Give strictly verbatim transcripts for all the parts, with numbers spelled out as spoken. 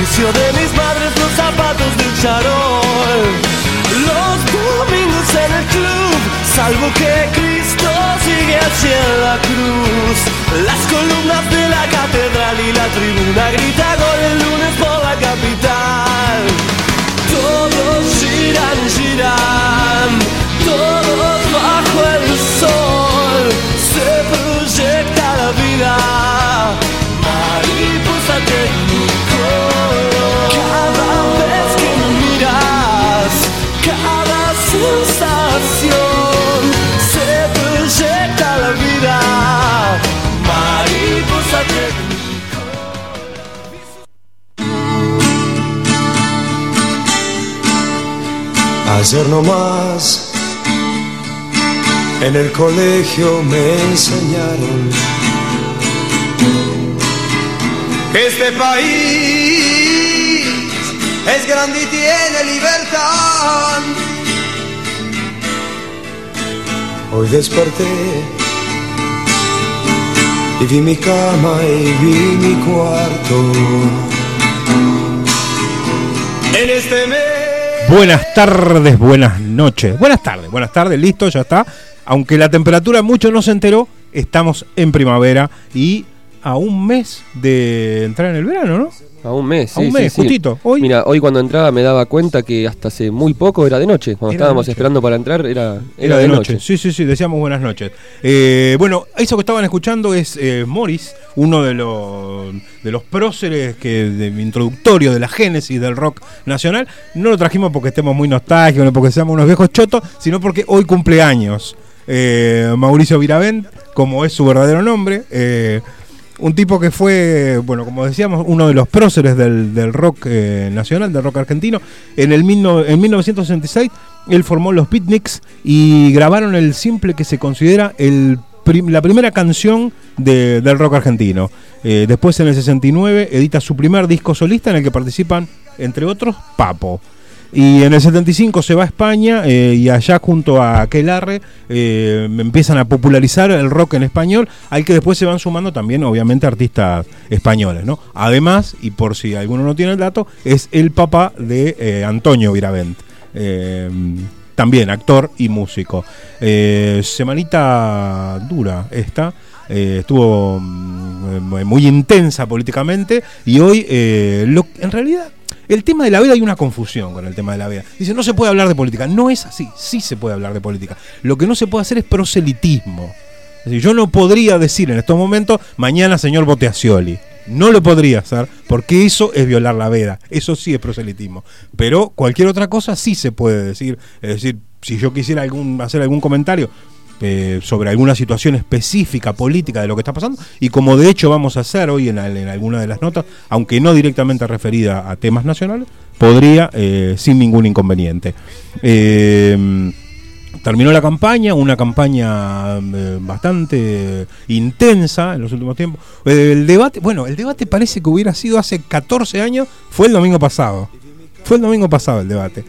vicio de mis madres, los zapatos del charol. Los domingos en el club, salvo que Cristo sigue hacia la cruz. Las columnas de la catedral y la tribuna grita gol el lunes por la capital. Todos giran, giran, todos bajo el sol. Se proyecta la vida, mariposa Technicolor. Cada vez que me miras, cada sensación, se proyecta la vida, mariposa Technicolor. Ayer nomás en el colegio me enseñaron que este país es grande y tiene libertad. Hoy desperté y vi mi cama y vi mi cuarto. En este mes. Buenas tardes, buenas noches. Buenas tardes, buenas tardes, listo, ya está. Aunque la temperatura mucho no se enteró, estamos en primavera y a un mes de entrar en el verano, ¿no? A un mes, sí, a un mes, sí, justito. Sí. Hoy. Mira, hoy cuando entraba me daba cuenta que hasta hace muy poco era de noche. Cuando Era estábamos noche. esperando para entrar era, era, Era de, de noche. noche. Sí, sí, sí, decíamos buenas noches. Eh, bueno, eso que estaban escuchando es eh, Morris, uno de los de los próceres que de, introductorios de la génesis del rock nacional. No lo trajimos porque estemos muy nostálgicos, no porque seamos unos viejos chotos, sino porque hoy cumple años eh, Mauricio Viravent, como es su verdadero nombre. Eh, Un tipo que fue, bueno, como decíamos, uno de los próceres del, del rock eh, nacional, del rock argentino. En el mil no, en mil novecientos sesenta y seis, él formó los Beatniks y grabaron el simple que se considera el prim, la primera canción de, del rock argentino. Eh, después, en el sesenta y nueve, edita su primer disco solista en el que participan, entre otros, Papo. Y en el setenta y cinco se va a España eh, y allá junto a Aquelarre eh, empiezan a popularizar el rock en español, al que después se van sumando también obviamente artistas españoles, ¿no? Además, y por si alguno no tiene el dato, es el papá de eh, Antonio Viravent, eh, también actor y músico. Eh, semanita dura esta. Eh, estuvo mm, muy intensa políticamente y hoy eh, lo, en realidad el tema de la vida, hay una confusión con el tema de la vida. Dice, no se puede hablar de política. No es así, sí se puede hablar de política. Lo que no se puede hacer es proselitismo. Es decir, yo no podría decir en estos momentos, mañana señor vote a Scioli. No lo podría hacer, porque eso es violar la veda. Eso sí es proselitismo. Pero cualquier otra cosa sí se puede decir. Es decir, si yo quisiera algún, hacer algún comentario Eh, sobre alguna situación específica política de lo que está pasando, y como de hecho vamos a hacer hoy en, en alguna de las notas, aunque no directamente referida a temas nacionales, podría eh, sin ningún inconveniente. Eh, terminó la campaña, una campaña eh, bastante intensa en los últimos tiempos. El debate, bueno, el debate parece que hubiera sido hace catorce años, fue el domingo pasado. Fue el domingo pasado el debate.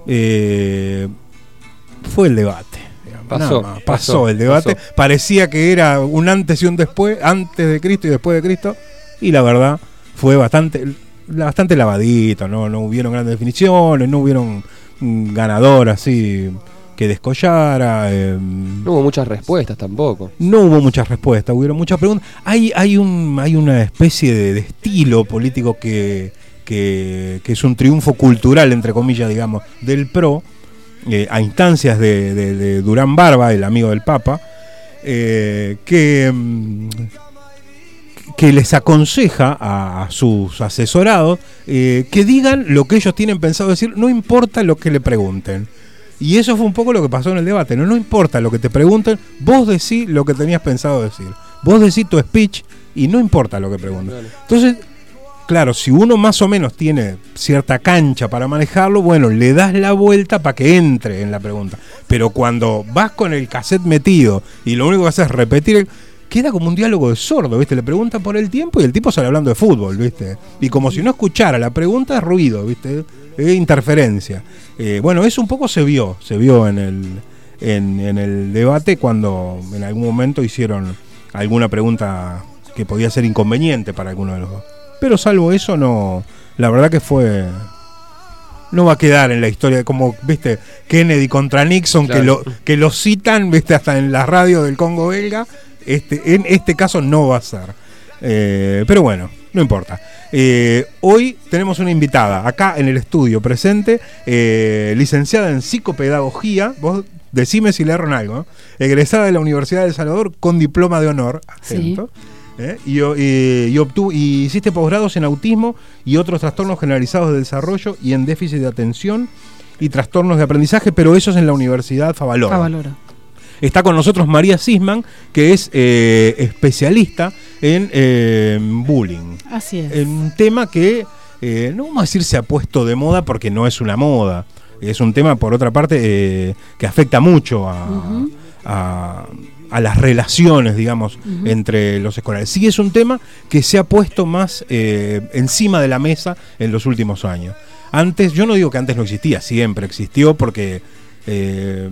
Eh, fue el debate. Pasó, Nada, pasó, pasó el debate, pasó. Parecía que era un antes y un después, antes de Cristo y después de Cristo, y la verdad fue bastante bastante lavadito, no no hubieron grandes definiciones, no hubieron un ganador así que descollara, eh, No hubo muchas respuestas tampoco. no hubo muchas respuestas, hubieron muchas preguntas. Hay hay un hay una especie de, de estilo político que, que que es un triunfo cultural, entre comillas, digamos, del PRO. Eh, a instancias de, de, de Durán Barba, el amigo del Papa, eh, que, que les aconseja a, a sus asesorados eh, que digan lo que ellos tienen pensado decir, no importa lo que le pregunten. Y eso fue un poco lo que pasó en el debate, no, no importa lo que te pregunten, vos decís lo que tenías pensado decir, vos decís tu speech y no importa lo que pregunten. Entonces, claro, si uno más o menos tiene cierta cancha para manejarlo, bueno, le das la vuelta para que entre en la pregunta. Pero cuando vas con el cassette metido y lo único que haces es repetir, queda como un diálogo de sordo, ¿viste? Le preguntan por el tiempo y el tipo sale hablando de fútbol, ¿viste? Y como si no escuchara la pregunta, es ruido, ¿viste? Es interferencia. Eh, bueno, eso un poco se vio, se vio en el, en, en el debate cuando en algún momento hicieron alguna pregunta que podía ser inconveniente para alguno de los dos. pero salvo eso, no. La verdad que fue. No va a quedar en la historia, como, viste, Kennedy contra Nixon, claro. que lo que lo citan, viste, hasta en la radio del Congo belga. Este, en este caso no va a ser. Eh, pero bueno, no importa. Eh, hoy tenemos una invitada acá en el estudio presente, eh, licenciada en psicopedagogía. Vos decime si le erro en algo, ¿eh? Egresada de la Universidad de El Salvador con diploma de honor. Atento. Sí. ¿Eh? Y, y, y, obtuvo, y hiciste posgrados en autismo y otros trastornos generalizados de desarrollo y en déficit de atención y trastornos de aprendizaje, pero eso es en la Universidad Favaloro. Favaloro. Está con nosotros María Sisman, que es eh, especialista en eh, bullying. Así es. En un tema que, eh, no vamos a decir se ha puesto de moda porque no es una moda. Es un tema, por otra parte, eh, que afecta mucho a, uh-huh. a, a las relaciones, digamos, uh-huh. entre los escolares. Sí es un tema que se ha puesto más eh, encima de la mesa en los últimos años. Antes, yo no digo que antes no existía, siempre existió porque... Eh,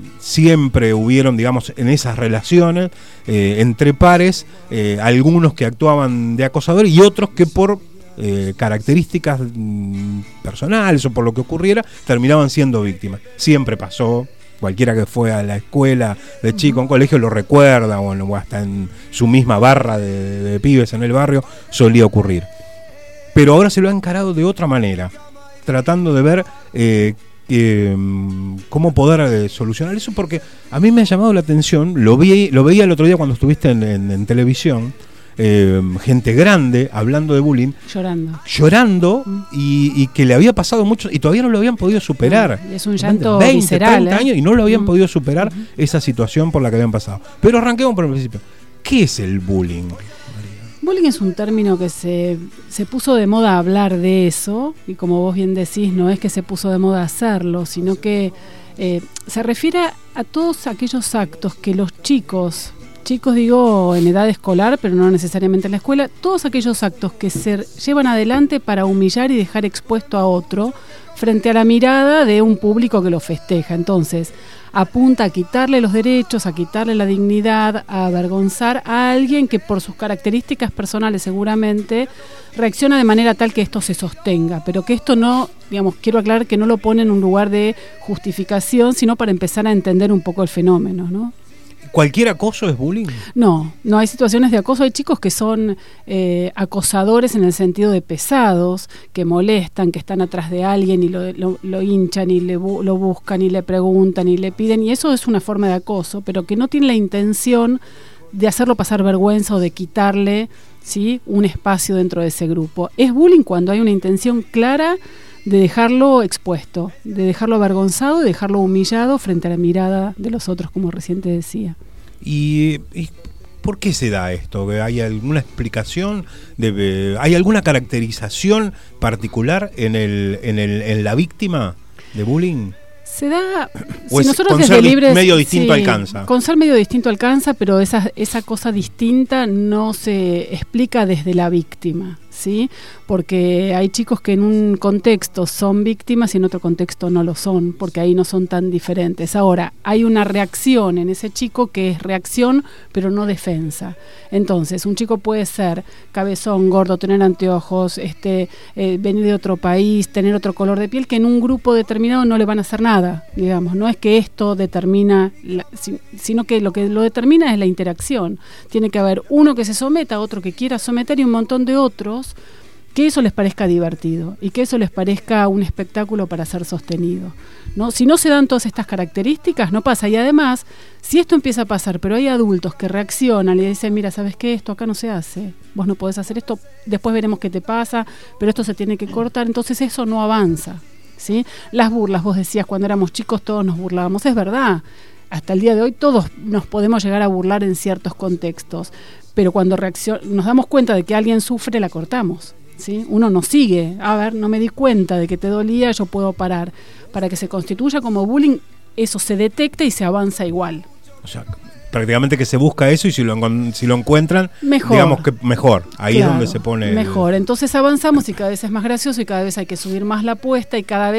siempre hubieron, digamos, en esas relaciones eh, entre pares, eh, algunos que actuaban de acosadores y otros que por eh, características mm, personales o por lo que ocurriera, terminaban siendo víctimas. Siempre pasó, cualquiera que fue a la escuela de chico, uh-huh. en colegio lo recuerda, o, o hasta en su misma barra de, de pibes en el barrio solía ocurrir. Pero ahora se lo ha encarado de otra manera, tratando de ver eh, Eh, cómo poder eh, solucionar eso, porque a mí me ha llamado la atención, lo vi, lo veía el otro día cuando estuviste en, en, en televisión, eh, gente grande hablando de bullying, llorando, llorando mm. y, y que le había pasado mucho y todavía no lo habían podido superar. Mm. Es un llanto veinte, visceral, treinta ¿eh? años y no lo habían mm. podido superar mm. esa situación por la que habían pasado. Pero arranquemos por el principio. ¿Qué es el bullying? Bullying es un término que se, se puso de moda hablar de eso, y como vos bien decís, no es que se puso de moda hacerlo, sino que eh, se refiere a todos aquellos actos que los chicos, chicos digo en edad escolar, pero no necesariamente en la escuela, todos aquellos actos que se llevan adelante para humillar y dejar expuesto a otro frente a la mirada de un público que lo festeja. Entonces, apunta a quitarle los derechos, a quitarle la dignidad, a avergonzar a alguien que por sus características personales seguramente reacciona de manera tal que esto se sostenga, pero que esto no, digamos, quiero aclarar que no lo pone en un lugar de justificación, sino para empezar a entender un poco el fenómeno, ¿no? ¿Cualquier acoso es bullying? No, no hay situaciones de acoso. Hay chicos que son eh, acosadores en el sentido de pesados, que molestan, que están atrás de alguien y lo, lo, lo hinchan y le bu- lo buscan y le preguntan y le piden, y eso es una forma de acoso, pero que no tiene la intención de hacerlo pasar vergüenza o de quitarle, ¿sí?, un espacio dentro de ese grupo. Es bullying cuando hay una intención clara de dejarlo expuesto, de dejarlo avergonzado, de dejarlo humillado frente a la mirada de los otros, como recién te decía. ¿Y, y por qué se da esto? ¿Hay alguna explicación? De, ¿Hay alguna caracterización particular en, el, en, el, en la víctima de bullying? Se da, si es, nosotros con desde ser libres, medio distinto sí, alcanza. Con ser medio distinto alcanza, pero esa, esa cosa distinta no se explica desde la víctima, ¿sí? Porque hay chicos que en un contexto son víctimas y en otro contexto no lo son, porque ahí no son tan diferentes. Ahora, hay una reacción en ese chico que es reacción, pero no defensa. Entonces, un chico puede ser cabezón, gordo, tener anteojos, este, eh, venir de otro país, tener otro color de piel, que en un grupo determinado no le van a hacer nada, digamos. No es que esto determina, la, sino que lo que lo determina es la interacción. Tiene que haber uno que se someta, otro que quiera someter y un montón de otros que eso les parezca divertido y que eso les parezca un espectáculo para ser sostenido, ¿no? Si no se dan todas estas características, no pasa. Y además, si esto empieza a pasar, pero hay adultos que reaccionan y dicen, mira, ¿sabes qué? Esto acá no se hace, vos no podés hacer esto, después veremos qué te pasa, pero esto se tiene que cortar, entonces eso no avanza, ¿sí? Las burlas, vos decías, cuando éramos chicos todos nos burlábamos, es verdad. Hasta el día de hoy todos nos podemos llegar a burlar en ciertos contextos, pero cuando reaccion- nos damos cuenta de que alguien sufre, la cortamos, ¿sí? Uno no sigue, a ver, no me di cuenta de que te dolía, yo puedo parar. Para que se constituya como bullying, eso se detecta y se avanza igual. O sea, prácticamente que se busca eso y si lo, si lo encuentran, mejor. digamos que mejor, ahí claro, es donde se pone... Mejor, el... entonces avanzamos y cada vez es más gracioso y cada vez hay que subir más la apuesta y cada vez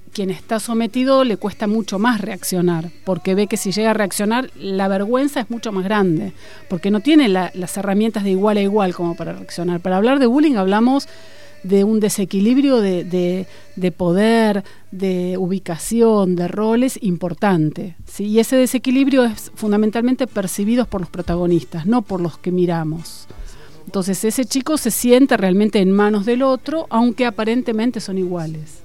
quien está sometido le cuesta mucho más reaccionar, porque ve que si llega a reaccionar, la vergüenza es mucho más grande, porque no tiene la, las herramientas de igual a igual como para reaccionar. Para hablar de bullying hablamos de un desequilibrio de, de, de poder, de ubicación, de roles importante, ¿sí? Y ese desequilibrio es fundamentalmente percibido por los protagonistas, no por los que miramos. Entonces ese chico se siente realmente en manos del otro, aunque aparentemente son iguales.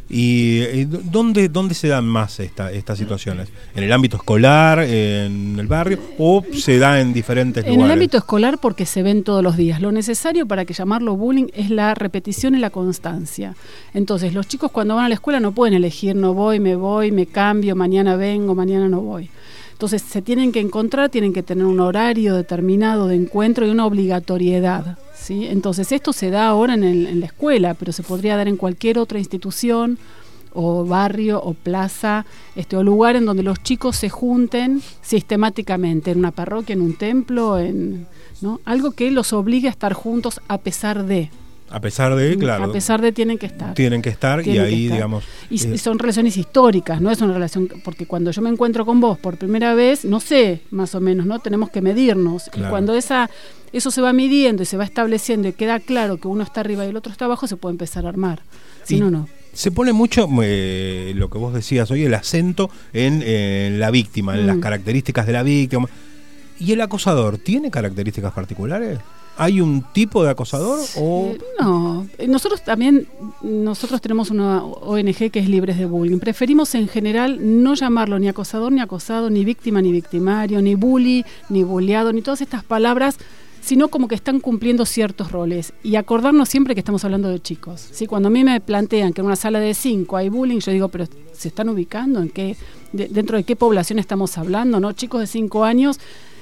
¿Y eh, dónde, dónde se dan más esta, estas situaciones? ¿En el ámbito escolar, en el barrio, o se da en diferentes lugares? En el ámbito escolar, porque se ven todos los días. Lo necesario para que llamarlo bullying es la repetición y la constancia. Entonces los chicos cuando van a la escuela no pueden elegir, no voy, me voy, me cambio, mañana vengo, mañana no voy. Entonces se tienen que encontrar, tienen que tener un horario determinado de encuentro y una obligatoriedad, ¿sí? Entonces esto se da ahora en, el, en la escuela, pero se podría dar en cualquier otra institución o barrio o plaza, este, o lugar en donde los chicos se junten sistemáticamente, en una parroquia, en un templo, en, ¿no? Algo que los obligue a estar juntos a pesar de. A pesar de, claro. A pesar de tienen que estar. Tienen que estar tienen y ahí, estar. digamos... Y, eh, y son relaciones históricas, no es una relación... Porque cuando yo me encuentro con vos por primera vez, no sé, más o menos, ¿no? Tenemos que medirnos. Claro. Y cuando esa eso se va midiendo y se va estableciendo y queda claro que uno está arriba y el otro está abajo, se puede empezar a armar. Si no, no. Se pone mucho, eh, lo que vos decías hoy, el acento en, eh, en la víctima, en mm. las características de la víctima. ¿Y el acosador tiene características particulares? ¿Hay un tipo de acosador? O... Eh, no, nosotros también, nosotros tenemos una O N G que es Libres de Bullying. Preferimos en general no llamarlo ni acosador ni acosado, ni víctima ni victimario, ni bully, ni bulleado, ni todas estas palabras, sino como que están cumpliendo ciertos roles. Y acordarnos siempre que estamos hablando de chicos, ¿sí? Cuando a mí me plantean que en una sala de cinco hay bullying, yo digo, pero ¿se están ubicando? ¿En qué, de, dentro de qué población estamos hablando? ¿No? Chicos de cinco años...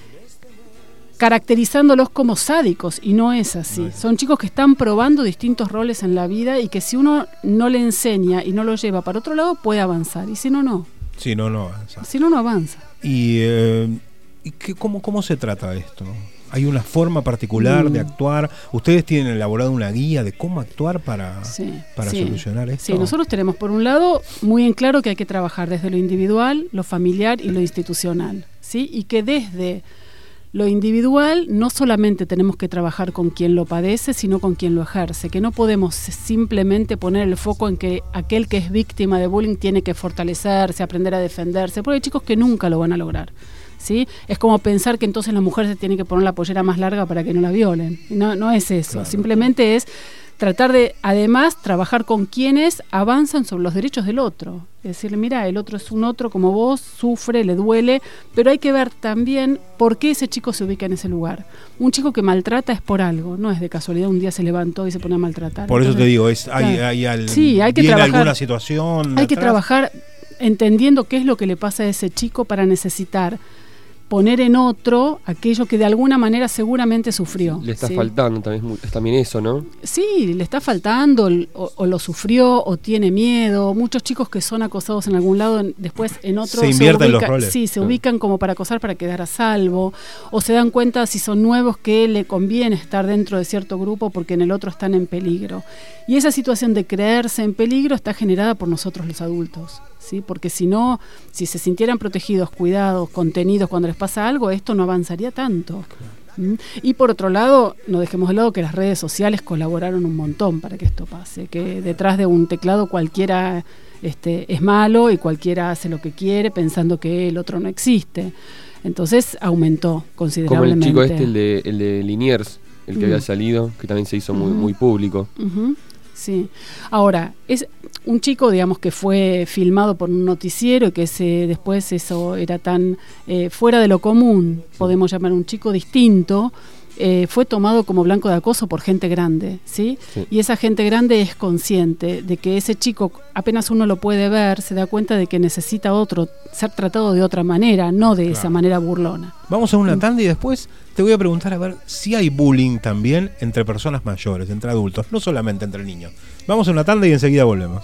caracterizándolos como sádicos, y no es así. No. Son chicos que están probando distintos roles en la vida y que si uno no le enseña y no lo lleva para otro lado, puede avanzar, y si no, no. Si no, no avanza. Si no, no avanza. ¿Y, eh, ¿y qué, cómo, cómo se trata esto? ¿Hay una forma particular mm. de actuar? ¿Ustedes tienen elaborado una guía de cómo actuar para, sí, para sí. solucionar esto? Sí, nosotros tenemos por un lado muy en claro que hay que trabajar desde lo individual, lo familiar y lo institucional, ¿sí? Y que desde lo individual no solamente tenemos que trabajar con quien lo padece, sino con quien lo ejerce, que no podemos simplemente poner el foco en que aquel que es víctima de bullying tiene que fortalecerse, aprender a defenderse, porque hay chicos que nunca lo van a lograr, ¿sí? Es como pensar que entonces la mujer se tiene que poner la pollera más larga para que no la violen. No, no es eso, claro. Simplemente es tratar de, además, trabajar con quienes avanzan sobre los derechos del otro. Es decirle, mira, el otro es un otro como vos, sufre, le duele, pero hay que ver también por qué ese chico se ubica en ese lugar. Un chico que maltrata es por algo, no es de casualidad, un día se levantó y se pone a maltratar. Por Entonces, eso te digo, es, hay, claro. hay, al, sí, hay que ¿viene trabajar, alguna situación Hay que atrás? trabajar entendiendo qué es lo que le pasa a ese chico para necesitar poner en otro aquello que de alguna manera seguramente sufrió. Le está ¿sí? faltando también, también eso, ¿no? Sí, le está faltando, o, o lo sufrió, o tiene miedo. Muchos chicos que son acosados en algún lado, en, después en otro se invierten ubica, los roles. Sí, se sí. ubican como para acosar, para quedar a salvo, o se dan cuenta si son nuevos que le conviene estar dentro de cierto grupo porque en el otro están en peligro. Y esa situación de creerse en peligro está generada por nosotros los adultos, ¿sí? Porque si no, si se sintieran protegidos, cuidados, contenidos cuando les pasa algo, esto no avanzaría tanto. ¿Mm? Y por otro lado, no dejemos de lado que las redes sociales colaboraron un montón para que esto pase, que detrás de un teclado cualquiera este, es malo y cualquiera hace lo que quiere pensando que el otro no existe. Entonces aumentó considerablemente. Como el chico este, el de, el de Liniers, el que mm. había salido, que también se hizo muy, uh-huh. muy público. Uh-huh. Sí. Ahora, es un chico, digamos, que fue filmado por un noticiero y que ese, después eso era tan eh, fuera de lo común, podemos llamar un chico distinto, eh, fue tomado como blanco de acoso por gente grande, ¿sí? ¿sí? Y esa gente grande es consciente de que ese chico, apenas uno lo puede ver, se da cuenta de que necesita otro, ser tratado de otra manera, no de claro. esa manera burlona. Vamos a una tanda y después te voy a preguntar a ver si hay bullying también entre personas mayores, entre adultos, no solamente entre niños. Vamos a una tanda y enseguida volvemos.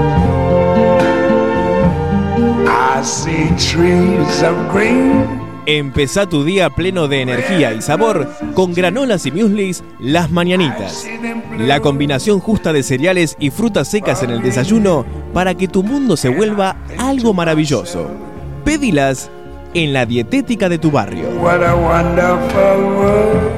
I see trees of green, Empezá tu día pleno de energía y sabor con granolas y mueslis Las Mañanitas. La combinación justa de cereales y frutas secas en el desayuno para que tu mundo se vuelva algo maravilloso. Pédilas en la dietética de tu barrio. What a wonderful world.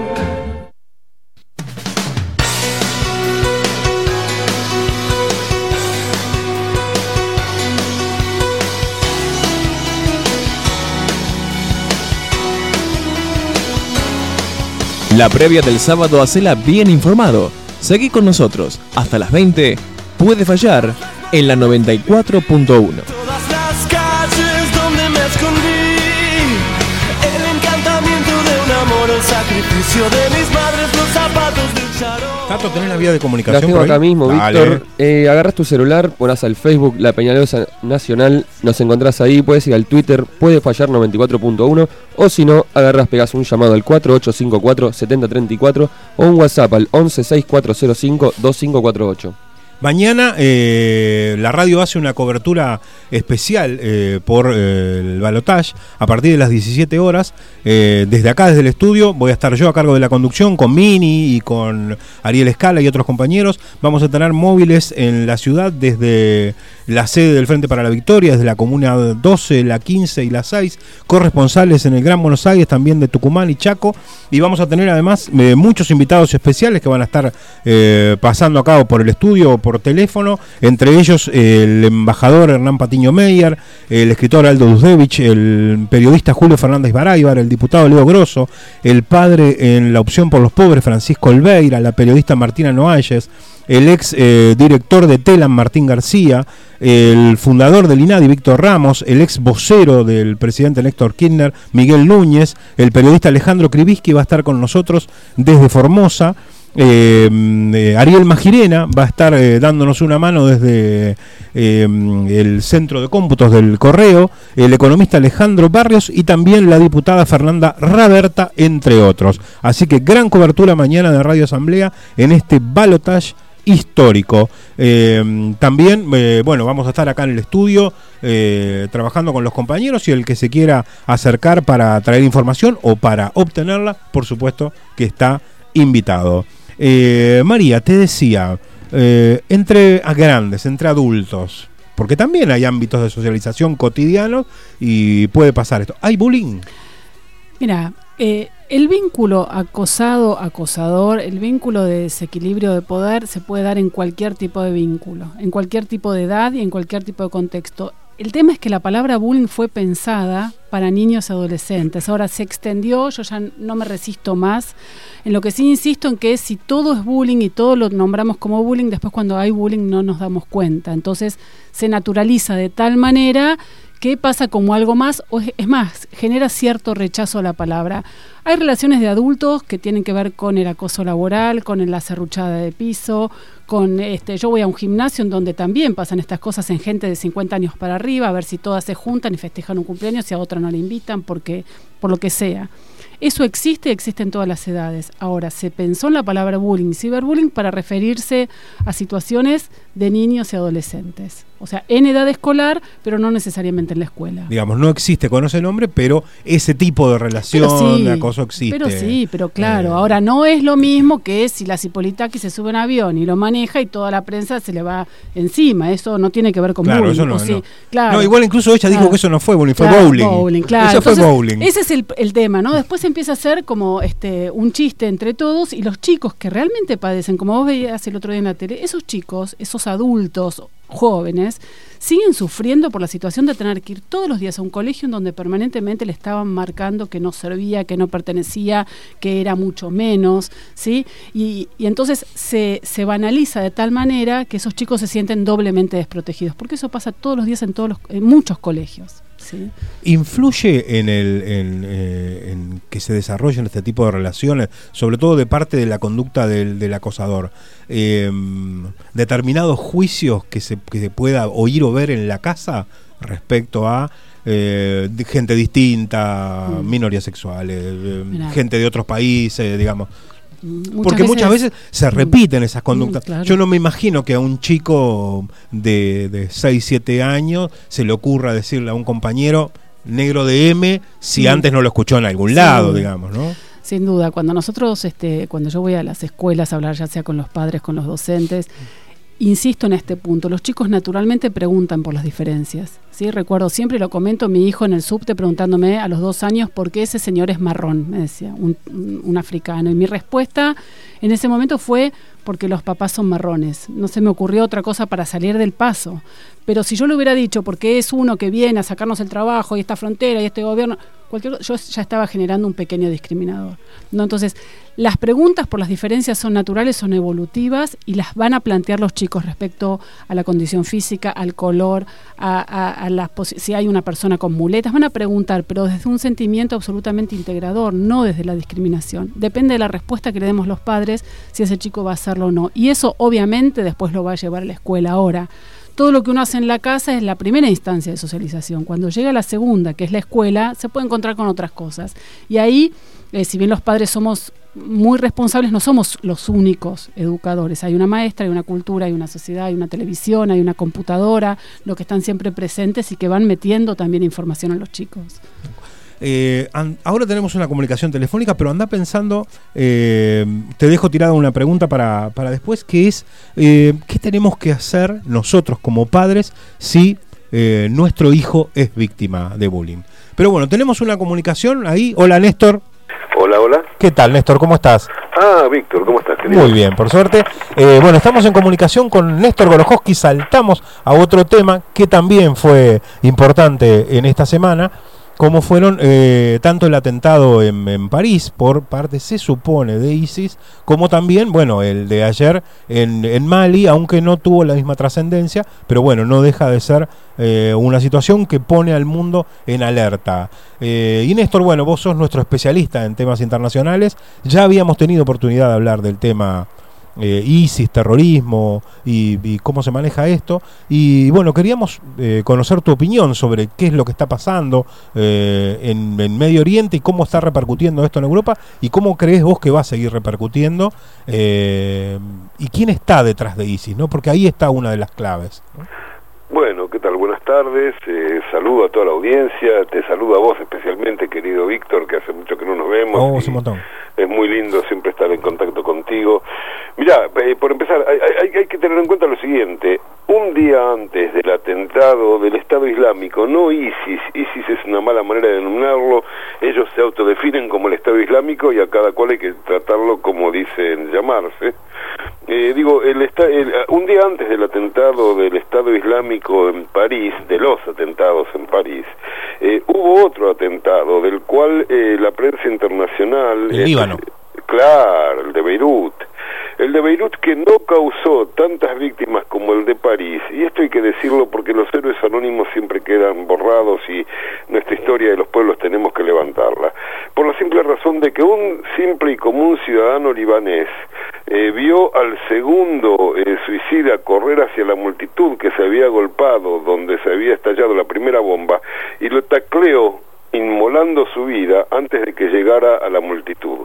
La previa del sábado hacela bien informado. Seguí con nosotros. Hasta las veinte. Puede fallar en la noventa y cuatro punto uno. Todas las calles donde me escondí, el encantamiento de un amor, el sacrificio de mis madres, los zapatos del charol. Tato, ¿tenés la vía de La comunicación tengo por ahí? acá mismo, Dale. Víctor. Eh, agarras tu celular, ponás al Facebook La Peñalosa Nacional, nos encontrás ahí, puedes ir al Twitter, puede fallar noventa y cuatro punto uno, o si no, agarras, pegás un llamado al cuatro ocho cinco cuatro, siete cero tres cuatro o un WhatsApp al once seis cuatro cero cinco dos cinco cuatro ocho. Mañana eh, la radio hace una cobertura especial eh, por eh, el balotaje a partir de las diecisiete horas. Eh, desde acá, desde el estudio, voy a estar yo a cargo de la conducción con Mini y con Ariel Escala y otros compañeros. Vamos a tener móviles en la ciudad desde la sede del Frente para la Victoria, desde la comuna doce, la quince y la seis, corresponsales en el Gran Buenos Aires, también de Tucumán y Chaco. Y vamos a tener además eh, muchos invitados especiales que van a estar eh, pasando a cabo por el estudio, por teléfono, entre ellos eh, el embajador Hernán Patiño Meyer, el escritor Aldo Dusdevich, el periodista Julio Fernández Baráibar, el diputado Leo Grosso, el padre en la opción por los pobres Francisco Olveira, la periodista Martina Noalles, el ex eh, director de Telam Martín García, el fundador del INADI Víctor Ramos, el ex vocero del presidente Néstor Kirchner Miguel Núñez, el periodista Alejandro Krivitsky va a estar con nosotros desde Formosa. Eh, eh, Ariel Magirena va a estar eh, dándonos una mano desde eh, el centro de cómputos del Correo, el economista Alejandro Barrios y también la diputada Fernanda Raberta, entre otros. Así que gran cobertura mañana de Radio Asamblea en este balotaje histórico. Eh, también, eh, bueno, vamos a estar acá en el estudio eh, trabajando con los compañeros, y el que se quiera acercar para traer información o para obtenerla, por supuesto que está invitado. Eh, María, te decía, eh, entre a grandes, entre adultos, porque también hay ámbitos de socialización cotidianos y puede pasar esto. ¿Hay bullying? Mira, eh, el vínculo acosado-acosador, el vínculo de desequilibrio de poder se puede dar en cualquier tipo de vínculo, en cualquier tipo de edad y en cualquier tipo de contexto. El tema es que la palabra bullying fue pensada para niños y adolescentes. Ahora se extendió, yo ya no me resisto más. En lo que sí insisto en que si todo es bullying y todo lo nombramos como bullying, después cuando hay bullying no nos damos cuenta. Entonces se naturaliza de tal manera que pasa como algo más, o es, es más, genera cierto rechazo a la palabra. Hay relaciones de adultos que tienen que ver con el acoso laboral, con la serruchada de piso, con este, yo voy a un gimnasio en donde también pasan estas cosas en gente de cincuenta años para arriba, a ver si todas se juntan y festejan un cumpleaños y a otra no le invitan porque por lo que sea. Eso existe, existe en todas las edades. Ahora, se pensó en la palabra bullying y ciberbullying para referirse a situaciones de niños y adolescentes. O sea, en edad escolar, pero no necesariamente en la escuela. Digamos, no existe con ese nombre, pero ese tipo de relación, sí, de acoso existe. Pero sí, pero claro, Eh, ahora no es lo mismo que si la Cipolitaki se sube a un avión y lo maneja y toda la prensa se le va encima. Eso no tiene que ver con Claro, bullying. eso no, o sí, no. claro. No, igual incluso ella Claro. dijo que eso no fue bullying, fue Claro, bowling. bowling, claro. Eso fue Entonces, bowling. Ese es el, el tema, ¿no? Después empieza a ser como este un chiste entre todos, y los chicos que realmente padecen, como vos veías el otro día en la tele, esos chicos, esos adultos jóvenes, siguen sufriendo por la situación de tener que ir todos los días a un colegio en donde permanentemente le estaban marcando que no servía, que no pertenecía, que era mucho menos, ¿sí? Y, y entonces se, se banaliza de tal manera que esos chicos se sienten doblemente desprotegidos, porque eso pasa todos los días en, todos los, en muchos colegios. Sí. ¿Influye en, el, en, eh, en que se desarrollen este tipo de relaciones, sobre todo de parte de la conducta del, del acosador, eh, determinados juicios que se, que se pueda oír o ver en la casa respecto a eh, de gente distinta, mm. minorías sexuales, eh, gente de otros países, digamos? Muchas Porque veces, muchas veces se repiten esas conductas. Mm, claro. Yo no me imagino que a un chico de, de seis, siete años se le ocurra decirle a un compañero, negro de M si sí. antes no lo escuchó en algún sí. lado, digamos, ¿no? Sin duda, cuando nosotros, este, cuando yo voy a las escuelas a hablar, ya sea con los padres, con los docentes, insisto en este punto, los chicos naturalmente preguntan por las diferencias, ¿sí? Recuerdo, siempre lo comento, mi hijo en el subte preguntándome a los dos años por qué ese señor es marrón, me decía, un, un africano, y mi respuesta en ese momento fue porque los papás son marrones, no se me ocurrió otra cosa para salir del paso, pero si yo le hubiera dicho porque es uno que viene a sacarnos el trabajo y esta frontera y este gobierno, cualquier, yo ya estaba generando un pequeño discriminador, ¿no? Entonces, las preguntas por las diferencias son naturales, son evolutivas y las van a plantear los chicos respecto a la condición física, al color, a, a, a las si hay una persona con muletas, van a preguntar, pero desde un sentimiento absolutamente integrador, no desde la discriminación. Depende de la respuesta que le demos los padres si ese chico va a hacerlo o no. Y eso obviamente después lo va a llevar a la escuela. Ahora, todo lo que uno hace en la casa es la primera instancia de socialización. Cuando llega la segunda, que es la escuela, se puede encontrar con otras cosas. Y ahí, eh, si bien los padres somos muy responsables, no somos los únicos educadores. Hay una maestra, hay una cultura, hay una sociedad, hay una televisión, hay una computadora, lo que están siempre presentes y que van metiendo también información a los chicos. Eh, an, ahora tenemos una comunicación telefónica, pero anda pensando, eh, te dejo tirada una pregunta para, para después, que es, eh, ¿qué tenemos que hacer nosotros como padres si eh, nuestro hijo es víctima de bullying? Pero bueno, tenemos una comunicación ahí. Hola, Néstor. Hola, hola. ¿Qué tal, Néstor? ¿Cómo estás? Ah, Víctor, ¿cómo estás, querido? Muy bien, por suerte. Eh, bueno, estamos en comunicación con Néstor Gorojowski. Saltamos a otro tema que también fue importante en esta semana, como fueron eh, tanto el atentado en, en París por parte, se supone, de ISIS, como también, bueno, el de ayer en, en Mali, aunque no tuvo la misma trascendencia, pero bueno, no deja de ser eh, una situación que pone al mundo en alerta. Eh, y Néstor, bueno, vos sos nuestro especialista en temas internacionales, ya habíamos tenido oportunidad de hablar del tema Eh, ISIS, terrorismo y, y cómo se maneja esto, y bueno, queríamos eh, conocer tu opinión sobre qué es lo que está pasando eh, en, en Medio Oriente y cómo está repercutiendo esto en Europa y cómo crees vos que va a seguir repercutiendo eh, y quién está detrás de ISIS, ¿no? Porque ahí está una de las claves, ¿no? Bueno, ¿qué tal? Buenas tardes, eh, saludo a toda la audiencia, te saludo a vos especialmente, querido Víctor, que hace mucho que no nos vemos. Oh, un montón. Es muy lindo siempre estar en contacto contigo. Mirá, eh, por empezar, hay, hay, hay que tener en cuenta lo siguiente. Un día antes del atentado del Estado Islámico, no ISIS, ISIS es una mala manera de denominarlo, ellos se autodefinen como el Estado Islámico y a cada cual hay que tratarlo como dicen llamarse. Eh, digo, el, el, un día antes del atentado del Estado Islámico en París, de los atentados en París, eh, hubo otro atentado del cual eh, la prensa internacional... El Líbano. Eh, claro, el de Beirut. El de Beirut, que no causó tantas víctimas como el de París, y esto hay que decirlo porque los héroes anónimos siempre quedan borrados y nuestra historia de los pueblos tenemos que levantarla, por la simple razón de que un simple y común ciudadano libanés eh, vio al segundo eh, suicida correr hacia la multitud que se había agolpado donde se había estallado la primera bomba y lo tacleó inmolando su vida antes de que llegara a la multitud.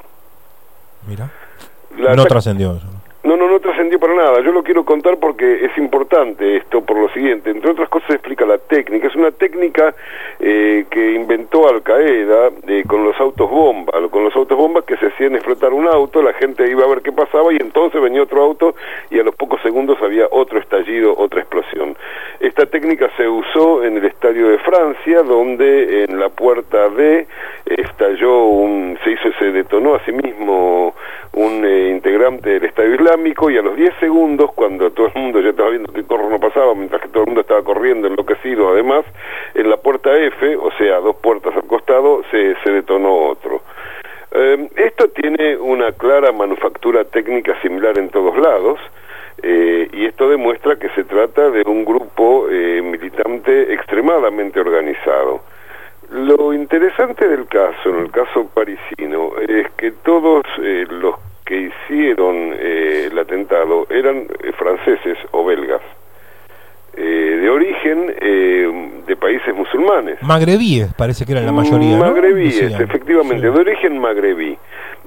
Mira. La no trascendió eso. No, no, no trascendió para nada. Yo lo quiero contar porque es importante esto por lo siguiente. Entre otras cosas explica la técnica. Es una técnica eh, que inventó Al Qaeda eh, con los autos bomba. Con los autos bomba que se hacían explotar un auto, la gente iba a ver qué pasaba y entonces venía otro auto y a los pocos segundos había otro estallido, otra explosión. Esta técnica se usó en el estadio de Francia, donde en la puerta D estalló un, se hizo, se detonó a sí mismo un eh, integrante del Estado Islámico y a los diez segundos, cuando todo el mundo ya estaba viendo que el corro no pasaba, mientras que todo el mundo estaba corriendo enloquecido, además, en la puerta F, o sea, dos puertas al costado, se, se detonó otro. Eh, esto tiene una clara manufactura técnica similar en todos lados, eh, y esto demuestra que se trata de un grupo eh, militante extremadamente organizado. Lo interesante del caso, en el caso parisino, es que todos eh, los que hicieron eh, el atentado eran eh, franceses o belgas, eh, de origen eh, de países musulmanes. Magrebíes, parece que eran la mayoría, Magrebíes, ¿no? efectivamente, sí. De origen magrebí.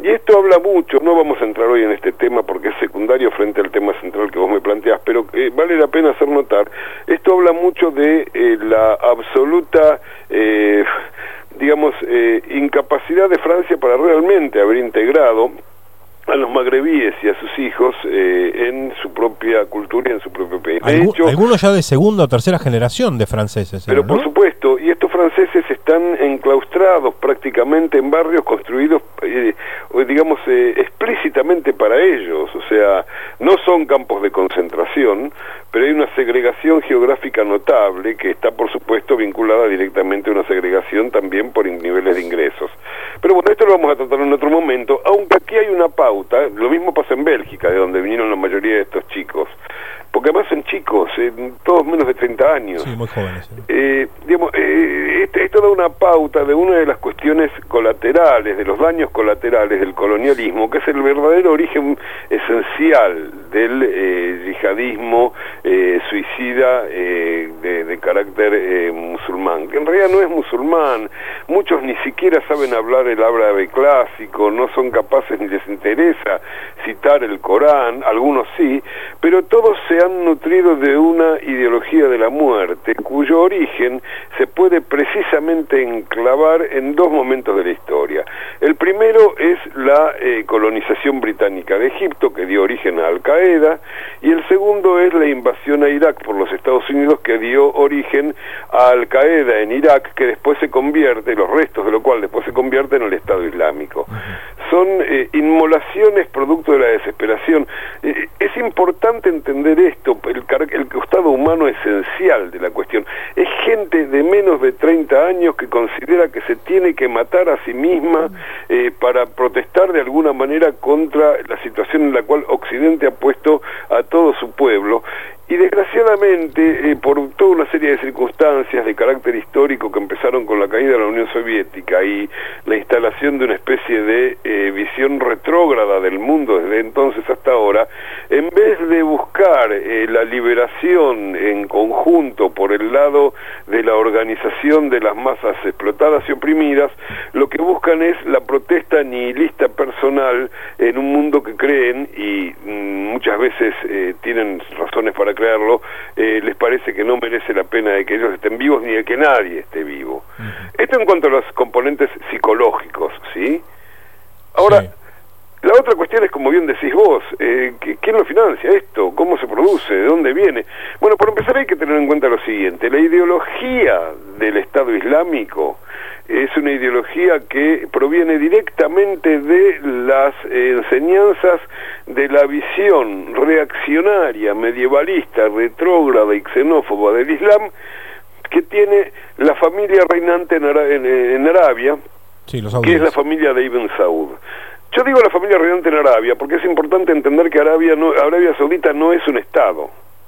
Y esto habla mucho, no vamos a entrar hoy en este tema porque es secundario frente al tema central que vos me planteás, pero eh, vale la pena hacer notar, esto habla mucho de eh, la absoluta, eh, digamos, eh, incapacidad de Francia para realmente haber integrado a los magrebíes y a sus hijos eh, en su propia cultura y en su propio país. De Algu hecho, algunos ya de segunda o tercera generación de franceses. Pero ¿no? por supuesto, y estos franceses están enclaustrados prácticamente en barrios construidos, eh, digamos, eh, explícitamente para ellos, o sea, no son campos de concentración, pero hay una segregación geográfica notable que está, por supuesto, vinculada directamente a una segregación también por niveles de ingresos. Pero bueno, esto lo vamos a tratar en otro momento, aunque aquí hay una pauta, lo mismo pasa en Bélgica, de donde vinieron la mayoría de estos chicos, porque además son chicos, eh, todos menos de treinta años. Sí, muy jóvenes. ¿Sí? Eh, digamos, eh, esto, esto da una pauta de una de las cuestiones colaterales, de los daños colaterales del colonialismo, que es el verdadero origen esencial del eh, yihadismo eh, suicida eh, de, de carácter eh, musulmán, que en realidad no es musulmán, muchos ni siquiera saben hablar el árabe clásico, no son capaces ni les interesa citar el Corán, algunos sí, pero todos se han nutrido de una ideología de la muerte, cuyo origen se puede precisamente enclavar en dos momentos de la historia. El primero es la eh, colonización británica de Egipto, que dio origen a Al-Qaeda, y el segundo es la invasión a Irak por los Estados Unidos, que dio origen a Al-Qaeda en Irak, que después se convierte, los restos de lo cual después se convierte en el Estado Islámico. Son eh, inmolaciones producto de la desesperación. Eh, es importante entender esto, el, el costado humano esencial de la cuestión. Es gente de menos de treinta años que considera que se tiene que matar a sí misma eh, para protestar de alguna manera contra la situación en la cual Occidente ha puesto a todo su pueblo. Y desgraciadamente, eh, por toda una serie de circunstancias de carácter histórico que empezaron con la caída de la Unión Soviética y la instalación de una especie de eh, visión retrógrada del mundo desde entonces hasta ahora, en vez de buscar eh, la liberación en conjunto por el lado de la organización de las masas explotadas y oprimidas, lo que buscan es la protesta nihilista personal en un mundo que creen, y mm, muchas veces eh, tienen razones para creerlo, eh, les parece que no merece la pena de que ellos estén vivos ni de que nadie esté vivo. Uh-huh. Esto en cuanto a los componentes psicológicos, ¿sí? Ahora, sí. La otra cuestión es, como bien decís vos, eh, ¿quién lo financia esto? ¿Cómo se produce? ¿De dónde viene? Bueno, por empezar hay que tener en cuenta lo siguiente: la ideología del Estado Islámico es una ideología que proviene directamente de las eh, enseñanzas de la visión reaccionaria, medievalista, retrógrada y xenófoba del Islam, que tiene la familia reinante en, Ara en, en Arabia, sí, los que es la familia de Ibn Saud. Yo digo la familia reinante en Arabia porque es importante entender que Arabia, no, Arabia Saudita no es un Estado.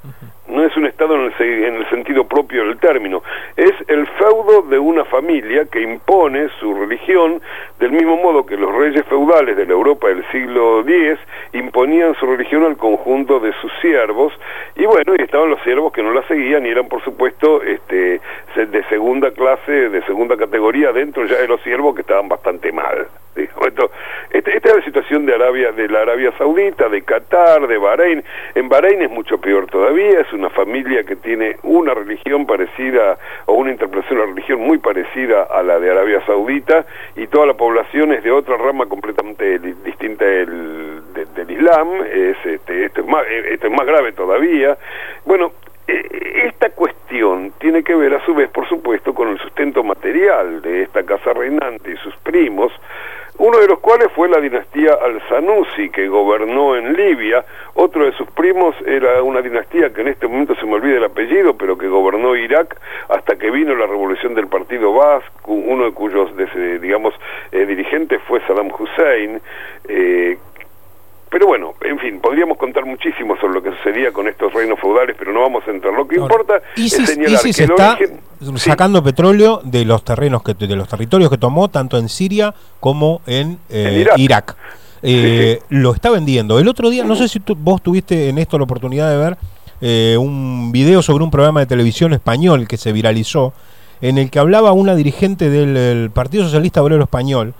No es un Estado en el, en el sentido propio del término, es el feudo de una familia que impone su religión, del mismo modo que los reyes feudales de la Europa del siglo diez imponían su religión al conjunto de sus siervos, y bueno, y estaban los siervos que no la seguían y eran por supuesto este, de segunda clase, de segunda categoría, dentro ya de los siervos que estaban bastante mal. Esto, este, esta es la situación de Arabia, de la Arabia Saudita, de Qatar, de Bahrein. En Bahrein es mucho peor todavía, es una familia que tiene una religión parecida, o una interpretación de la religión muy parecida a la de Arabia Saudita, y toda la población es de otra rama completamente distinta del, de, del Islam. Es, este, esto, es más, esto es más grave todavía. Bueno, esta cuestión tiene que ver a su vez, por supuesto, con el sustento material de esta casa reinante y sus primos, uno de los cuales fue la dinastía Al-Sanusi, que gobernó en Libia. Otro de sus primos era una dinastía que en este momento se me olvida el apellido, pero que gobernó Irak hasta que vino la revolución del partido Baas, uno de cuyos, digamos, eh, dirigentes fue Saddam Hussein. eh, Pero bueno, en fin, podríamos contar muchísimo sobre lo que sucedía con estos reinos feudales, pero no vamos a entrar. Lo que Ahora, importa ISIS, es señalar ISIS que el está origen... sacando sí. petróleo de los terrenos que de los territorios que tomó tanto en Siria como en, eh, en Irak. Irak. Eh, sí, sí. Lo está vendiendo. El otro día, no sé si tú, vos tuviste en esto la oportunidad de ver eh, un video sobre un programa de televisión español que se viralizó, en el que hablaba una dirigente del Partido Socialista Obrero Español,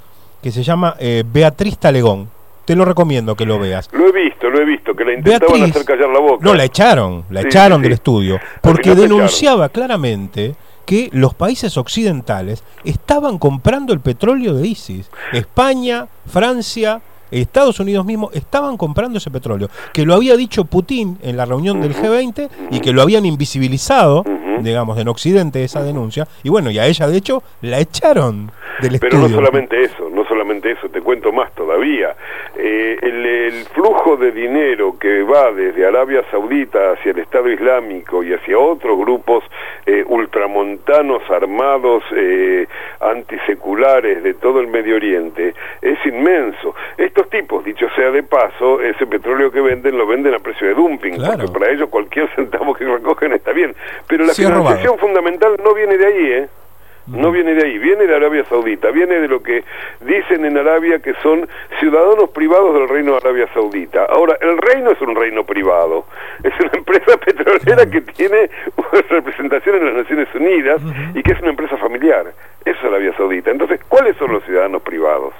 que se llama eh, Beatriz Talegón. Te lo recomiendo que lo veas. Lo he visto, lo he visto, que la intentaban Beatriz, hacer callar la boca. No, la echaron, la Sí, echaron sí, del sí. estudio, Al porque final la denunciaba claramente que los países occidentales estaban comprando el petróleo de ISIS. España, Francia, Estados Unidos mismo estaban comprando ese petróleo, que lo había dicho Putin en la reunión del G veinte y que lo habían invisibilizado, Ujú. digamos, en Occidente esa denuncia, y bueno, y a ella de hecho la echaron del Pero estudio. no solamente eso, no solamente eso, te cuento más todavía. Eh, el, el flujo de dinero que va desde Arabia Saudita hacia el Estado Islámico y hacia otros grupos eh, ultramontanos armados, eh, antiseculares de todo el Medio Oriente, es inmenso. Estos tipos, dicho sea de paso, ese petróleo que venden lo venden a precio de dumping, Claro. porque para ellos cualquier centavo que recogen está bien. Pero la Sí, es financiación robado. fundamental no viene de ahí, ¿eh? No viene de ahí, viene de Arabia Saudita, viene de lo que dicen en Arabia que son ciudadanos privados del reino de Arabia Saudita. Ahora, el reino es un reino privado, es una empresa petrolera que tiene representación en las Naciones Unidas y que es una empresa familiar. Eso es Arabia Saudita. Entonces, ¿cuáles son los ciudadanos privados?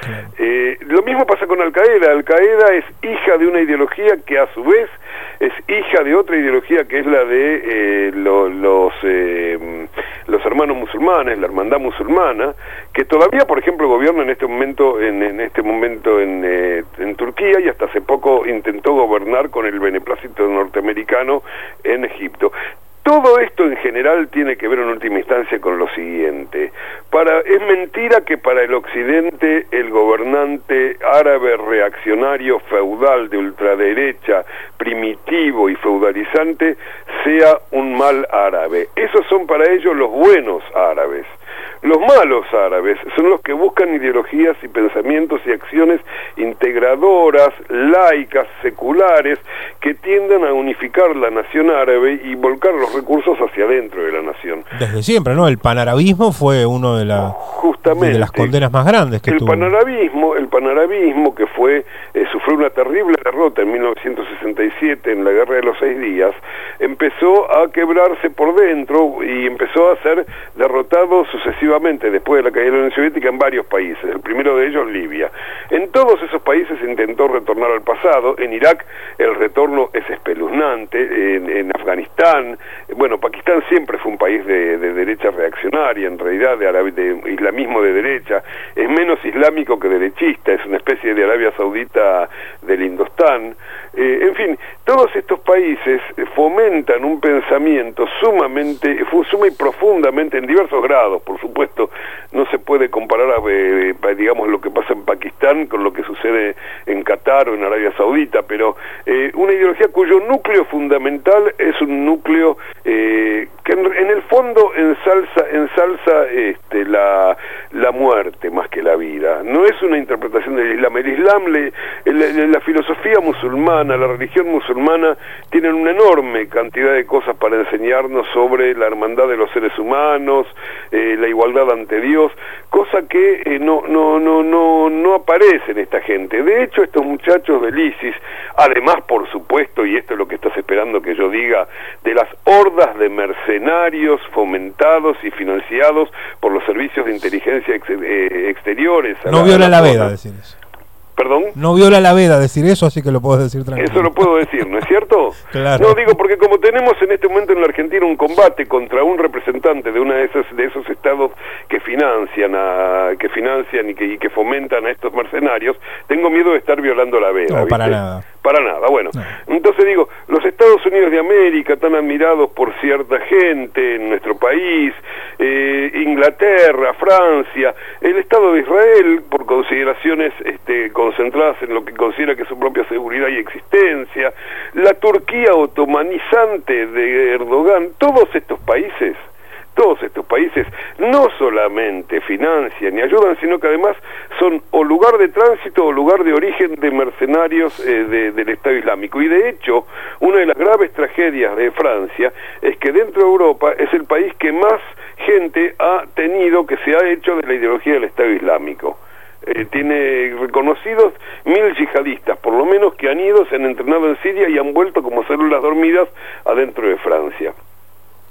Eh, lo mismo pasa con Al Qaeda. Al Qaeda es hija de una ideología que a su vez es hija de otra ideología que es la de eh, lo, los eh, los hermanos musulmanes, la hermandad musulmana, que todavía, por ejemplo, gobierna en este momento en, en este momento en, eh, en Turquía, y hasta hace poco intentó gobernar con el beneplácito norteamericano en Egipto. Todo esto en general tiene que ver en última instancia con lo siguiente. Para, es mentira que para el occidente el gobernante árabe reaccionario feudal de ultraderecha, primitivo y feudalizante sea un mal árabe. Esos son para ellos los buenos árabes. Los malos árabes son los que buscan ideologías y pensamientos y acciones integradoras, laicas, seculares, que tiendan a unificar la nación árabe y volcar los recursos hacia adentro de la nación. Desde siempre, ¿no? El panarabismo fue uno de, la, Justamente, de las condenas más grandes que el tuvo. panarabismo, el panarabismo que fue eh, sufrió una terrible derrota en mil novecientos sesenta y siete en la Guerra de los Seis Días, empezó a quebrarse por dentro y empezó a ser derrotado sucesivamente después de la caída de la Unión Soviética en varios países, el primero de ellos Libia. En todos esos países se intentó retornar al pasado. En Irak el retorno es espeluznante, en, en Afganistán, bueno, Pakistán siempre fue un país de, de derecha reaccionaria, en realidad de, Arabia, de islamismo de derecha, es menos islámico que derechista, es una especie de Arabia Saudita del Indostán. Eh, en fin, todos estos países fomentan un pensamiento sumamente, suma y profundamente, en diversos grados, por supuesto, no se puede comparar, a, eh, digamos, lo que pasa en Pakistán con lo que sucede en Qatar o en Arabia Saudita, pero eh, una ideología cuyo núcleo fundamental es un núcleo eh, que en, en el fondo ensalza, ensalza este, la, la muerte más que la vida. No es una interpretación del Islam. El Islam, le, la, la filosofía musulmana, la religión musulmana, tienen una enorme cantidad de cosas para enseñarnos sobre la hermandad de los seres humanos, eh, la igualdad ante Dios, cosa que eh, no, no, no, no, no aparece en esta gente. De hecho, estos muchachos del ISIS, además, por supuesto, y esto es lo que estás esperando que yo diga, de las hordas de mercenarios fomentados y financiados por los servicios de inteligencia ex, eh, exteriores. No viola la veda decir eso. ¿Perdón? No viola la veda decir eso, así que lo puedo decir tranquilo. Eso lo puedo decir, ¿no es cierto? Claro. No, digo porque como tenemos en este momento en la Argentina un combate contra un representante de una de esos de esos estados que financian a que financian y que, y que fomentan a estos mercenarios, tengo miedo de estar violando la veda. No, ¿viste? para nada. Para nada, bueno. No. Entonces digo, los Estados Unidos de América, tan admirados por cierta gente en nuestro país, eh, Inglaterra, Francia, el Estado de Israel, por consideraciones este, concentradas en lo que considera que es su propia seguridad y existencia, la Turquía otomanizante de Erdogan, todos estos países, todos estos países no solamente financian y ayudan, sino que además son o lugar de tránsito o lugar de origen de mercenarios eh, de, del Estado Islámico. Y de hecho, una de las graves tragedias de Francia es que dentro de Europa es el país que más gente ha tenido que se ha hecho de la ideología del Estado Islámico. Eh, tiene reconocidos mil yihadistas, por lo menos, que han ido, se han entrenado en Siria y han vuelto como células dormidas adentro de Francia.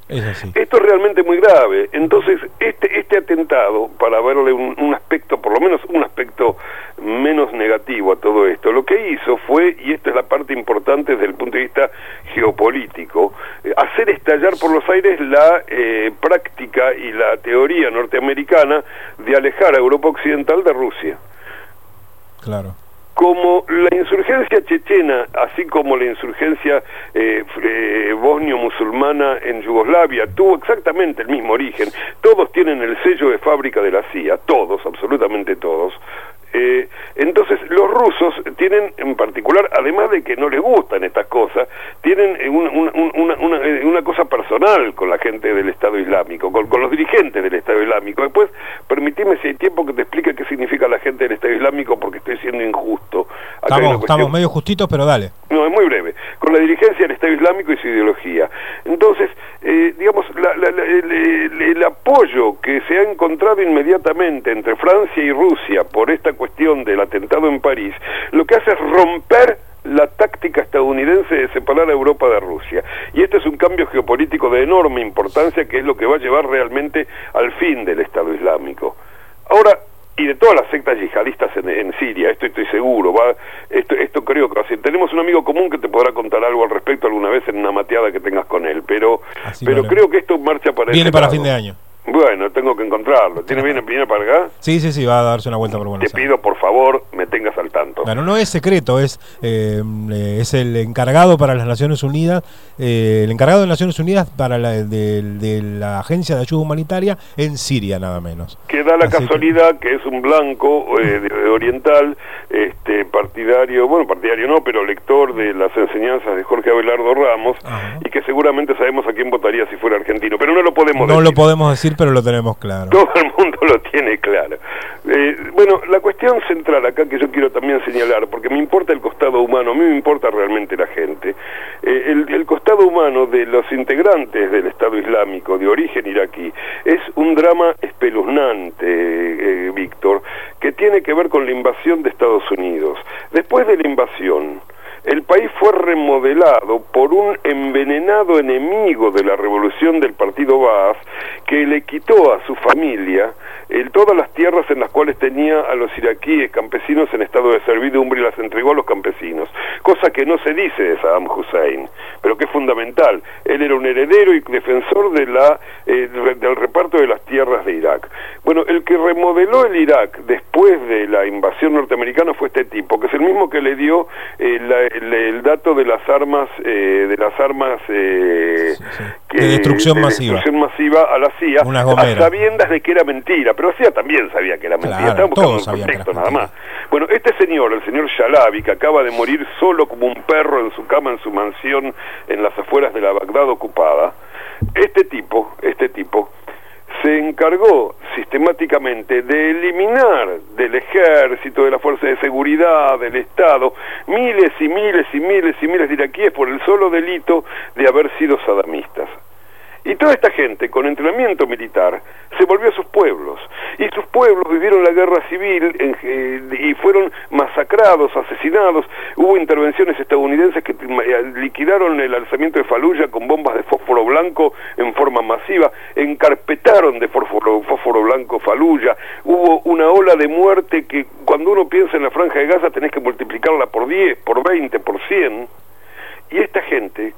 Es así. Esto es realmente muy grave. Entonces, este este atentado, para verle un, un aspecto, por lo menos un aspecto menos negativo a todo esto, lo que hizo fue, y esta es la parte importante desde el punto de vista geopolítico, eh, hacer estallar por los aires la eh, práctica y la teoría norteamericana de alejar a Europa Occidental de Rusia. Claro. Como la insurgencia chechena, así como la insurgencia eh, eh, bosnio-musulmana en Yugoslavia, tuvo exactamente el mismo origen, todos tienen el sello de fábrica de la C I A, todos, absolutamente todos. Eh, entonces los rusos tienen en particular, además de que no les gustan estas cosas, tienen un, un, un, una, una, una cosa personal con la gente del Estado Islámico, con, con los dirigentes del Estado Islámico. Después, permitime, si hay tiempo, que te explique qué significa la gente del Estado Islámico, porque estoy siendo injusto. Acá estamos, estamos medio justitos, pero dale. No, es muy breve. Con la dirigencia del Estado Islámico y su ideología. Entonces, eh, digamos, la, la, la, el, el, el apoyo que se ha encontrado inmediatamente entre Francia y Rusia por esta cuestión del atentado en París, lo que hace es romper la táctica estadounidense de separar a Europa de Rusia. Y este es un cambio geopolítico de enorme importancia, que es lo que va a llevar realmente al fin del Estado Islámico. Ahora, y de todas las sectas yihadistas en, en Siria, esto estoy seguro, va, esto, esto creo que así. Tenemos un amigo común que te podrá contar algo al respecto alguna vez en una mateada que tengas con él, pero, pero creo que esto marcha para Viene para lado. Fin de año. Bueno, tengo que encontrarlo. ¿Tiene bien viene para acá? Sí, sí, sí, va a darse una vuelta por Buenos Aires. Te pido, por favor, me tengas al tanto. Bueno, no es secreto, es eh, es el encargado para las Naciones Unidas, eh, el encargado de Naciones Unidas para la de, de la Agencia de Ayuda Humanitaria en Siria, nada menos. Que da la Así casualidad que... que es un blanco eh, de, de oriental, este partidario, bueno, partidario no, pero lector de las enseñanzas de Jorge Abelardo Ramos. Ajá. Y que seguramente sabemos a quién votaría si fuera argentino, pero no lo podemos no decir. No lo podemos decir, pero lo tenemos claro. Todo el mundo lo tiene claro. Eh, bueno, la cuestión central acá que yo quiero también señalar, porque me importa el costado humano, a mí me importa realmente la gente, eh, el, el costado humano de los integrantes del Estado Islámico de origen iraquí es un drama espeluznante, eh, Víctor, que tiene que ver con la invasión de Estados Unidos. Después de la invasión, el país fue remodelado por un envenenado enemigo de la revolución del partido Baaz, que le quitó a su familia el, todas las tierras en las cuales tenía a los iraquíes campesinos en estado de servidumbre, y las entregó a los campesinos, cosa que no se dice de Saddam Hussein, pero que es fundamental. Él era un heredero y defensor de la eh, del reparto de las tierras de Irak. Bueno, el que remodeló el Irak después de la invasión norteamericana fue este tipo, que es el mismo que le dio eh, la, el, el dato de las armas eh, de las armas eh, sí, sí. Que, de destrucción de masiva destrucción masiva a la C I A, a sabiendas de que era mentira, pero la C I A también sabía que era mentira. Claro, Estaba buscando un contexto nada más. Bueno, este señor, el señor Shalabi, que acaba de morir solo como un perro en su cama en su mansión en las afueras de la Bagdad ocupada, este tipo, este tipo se encargó sistemáticamente de eliminar del ejército, de la fuerza de seguridad, del Estado, miles y miles y miles y miles de iraquíes por el solo delito de haber sido sadamistas. Y toda esta gente con entrenamiento militar se volvió a sus pueblos, y sus pueblos vivieron la guerra civil en, eh, y fueron masacrados, asesinados. Hubo intervenciones estadounidenses que liquidaron el alzamiento de Fallujah con bombas de fósforo blanco en forma masiva, encarpetaron de fósforo, fósforo blanco Fallujah. Hubo una ola de muerte que cuando uno piensa en la Franja de Gaza tenés que multiplicarla por diez, por veinte, por cien, y esta gente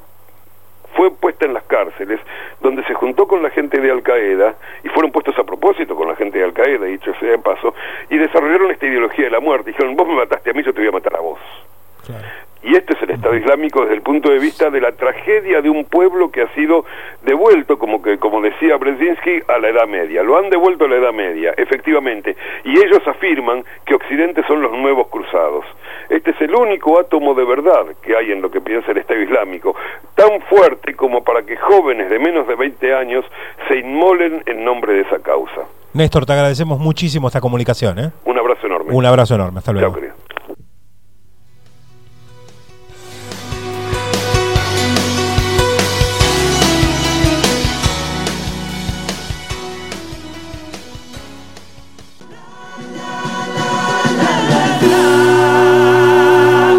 fue puesta en las cárceles, donde se juntó con la gente de Al-Qaeda, y fueron puestos a propósito con la gente de Al-Qaeda, dicho sea de paso, y desarrollaron esta ideología de la muerte. Dijeron, vos me mataste a mí, yo te voy a matar a vos. Claro. Y este es el Estado Islámico desde el punto de vista de la tragedia de un pueblo que ha sido devuelto, como que como decía Brzezinski, a la Edad Media. Lo han devuelto a la Edad Media, efectivamente, y ellos afirman que Occidente son los nuevos cruzados. Este es el único átomo de verdad que hay en lo que piensa el Estado Islámico, tan fuerte como para que jóvenes de menos de veinte años se inmolen en nombre de esa causa. Néstor, te agradecemos muchísimo esta comunicación, ¿eh? Un abrazo enorme. Un abrazo enorme, hasta luego. Chao, querido.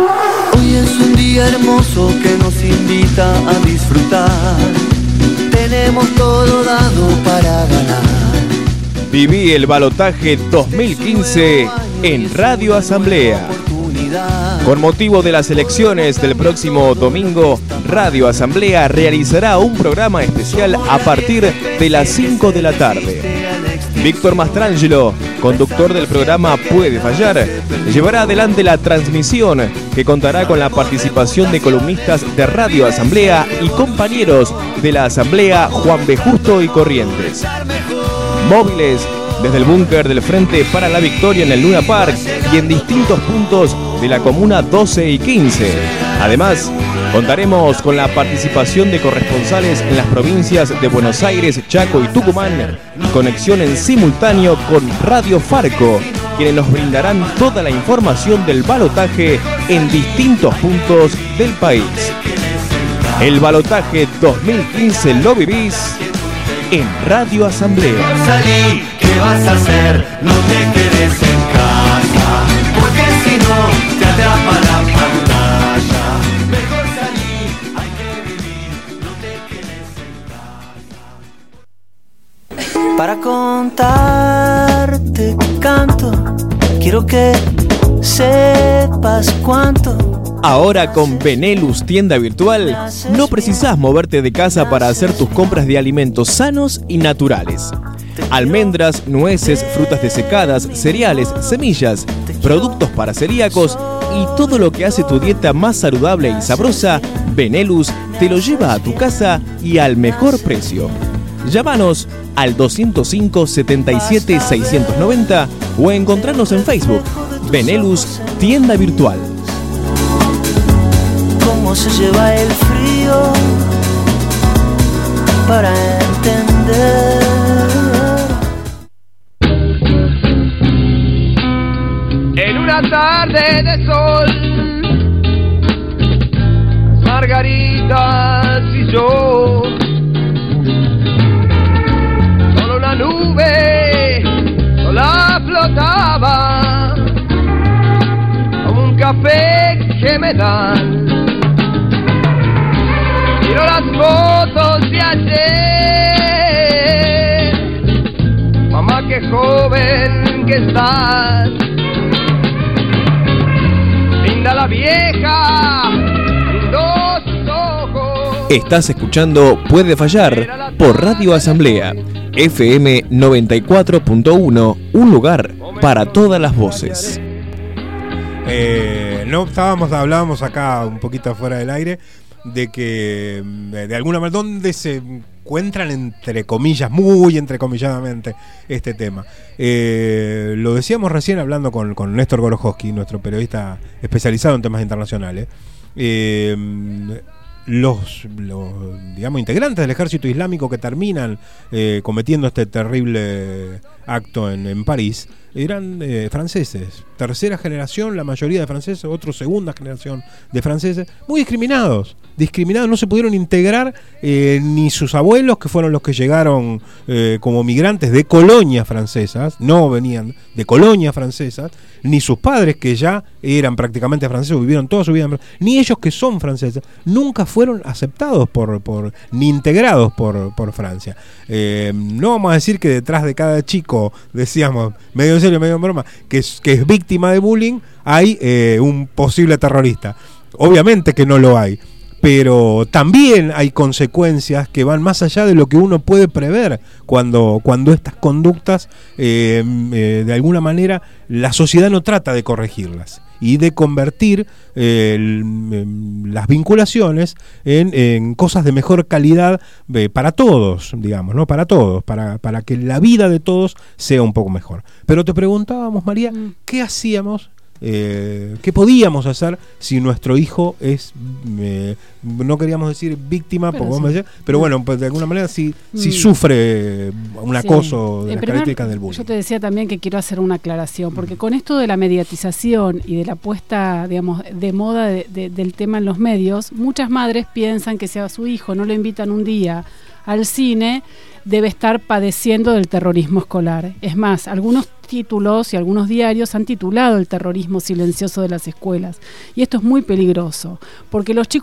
Hermoso que nos invita a disfrutar de tenemos todo dado para ganar. Viví el balotaje dos mil quince en Radio Asamblea. Con motivo de las elecciones del próximo domingo, Radio Asamblea realizará un programa especial a partir de las cinco de la tarde. Víctor Mastrangelo, conductor del programa Puede Fallar, llevará adelante la transmisión que contará con la participación de columnistas de Radio Asamblea y compañeros de la Asamblea Juan B. Justo y Corrientes. Móviles desde el búnker del Frente para la Victoria en el Luna Park y en distintos puntos de la comuna doce y quince. Además, contaremos con la participación de corresponsales en las provincias de Buenos Aires, Chaco y Tucumán y conexión en simultáneo con Radio Farco, quienes nos brindarán toda la información del balotaje en distintos puntos del país. El balotaje dos mil quince lo vivís en Radio Asamblea. Salí, ¿qué vas a hacer? No te quedes en casa, porque si no te atrapa la pantalla. Mejor salí, hay que vivir, no te quedes en casa. Para contarte que canto, quiero que sepas cuánto. Ahora con Benelux Tienda Virtual, no precisás moverte de casa para hacer tus compras de alimentos sanos y naturales. Almendras, nueces, frutas desecadas, cereales, semillas, productos para celíacos y todo lo que hace tu dieta más saludable y sabrosa, Benelux te lo lleva a tu casa y al mejor precio. Llámanos al doscientos cinco, setenta y siete, seiscientos noventa o encontrarnos en Facebook, Benelux Tienda Virtual. Cómo se lleva el frío para entender. En una tarde de sol, margaritas y yo, solo una nube sola flotaba como un café que me dan. Miro las fotos de ayer, mamá, qué joven que estás. Linda la vieja, lindos sus ojos. Estás escuchando Puede Fallar por Radio Asamblea, F M noventa y cuatro punto uno, un lugar para todas las voces. Eh, no estábamos, hablábamos acá un poquito fuera del aire de que de alguna manera donde se encuentran entre comillas, muy entrecomilladamente, este tema. Eh, lo decíamos recién hablando con, con Néstor Gorojowski, nuestro periodista especializado en temas internacionales. Eh, los, los digamos integrantes del ejército islámico que terminan eh, cometiendo este terrible acto en, en París eran eh, franceses, tercera generación, la mayoría de franceses, otro segunda generación de franceses, muy discriminados, discriminados, no se pudieron integrar eh, ni sus abuelos, que fueron los que llegaron eh, como migrantes de colonias francesas, no venían de colonias francesas, ni sus padres, que ya eran prácticamente franceses, vivieron toda su vida en Francia, ni ellos, que son franceses, nunca fueron aceptados por, por ni integrados por, por Francia. Eh, no vamos a decir que detrás de cada chico, decíamos, medio en serio, medio en broma, que es, que es víctima de bullying, hay eh, un posible terrorista. Obviamente que no lo hay, pero también hay consecuencias que van más allá de lo que uno puede prever cuando, cuando estas conductas, eh, eh, de alguna manera, la sociedad no trata de corregirlas y de convertir eh, el, las vinculaciones en, en cosas de mejor calidad eh, para todos, digamos, ¿no? Para todos, para, para que la vida de todos sea un poco mejor. Pero te preguntábamos, María, mm. ¿qué hacíamos? Eh, ¿Qué podíamos hacer si nuestro hijo es, eh, no queríamos decir víctima, pero, sí. decir, pero bueno, pues de alguna manera sí, sí mm. sufre un acoso sí. de las primer, características del bullying? Yo te decía también que quiero hacer una aclaración, porque con esto de la mediatización y de la puesta, digamos, de moda de, de, del tema en los medios, muchas madres piensan que si a su hijo no le invitan un día al cine, debe estar padeciendo del terrorismo escolar. Es más, algunos títulos y algunos diarios han titulado el terrorismo silencioso de las escuelas. Y esto es muy peligroso, porque los chicos naturalmente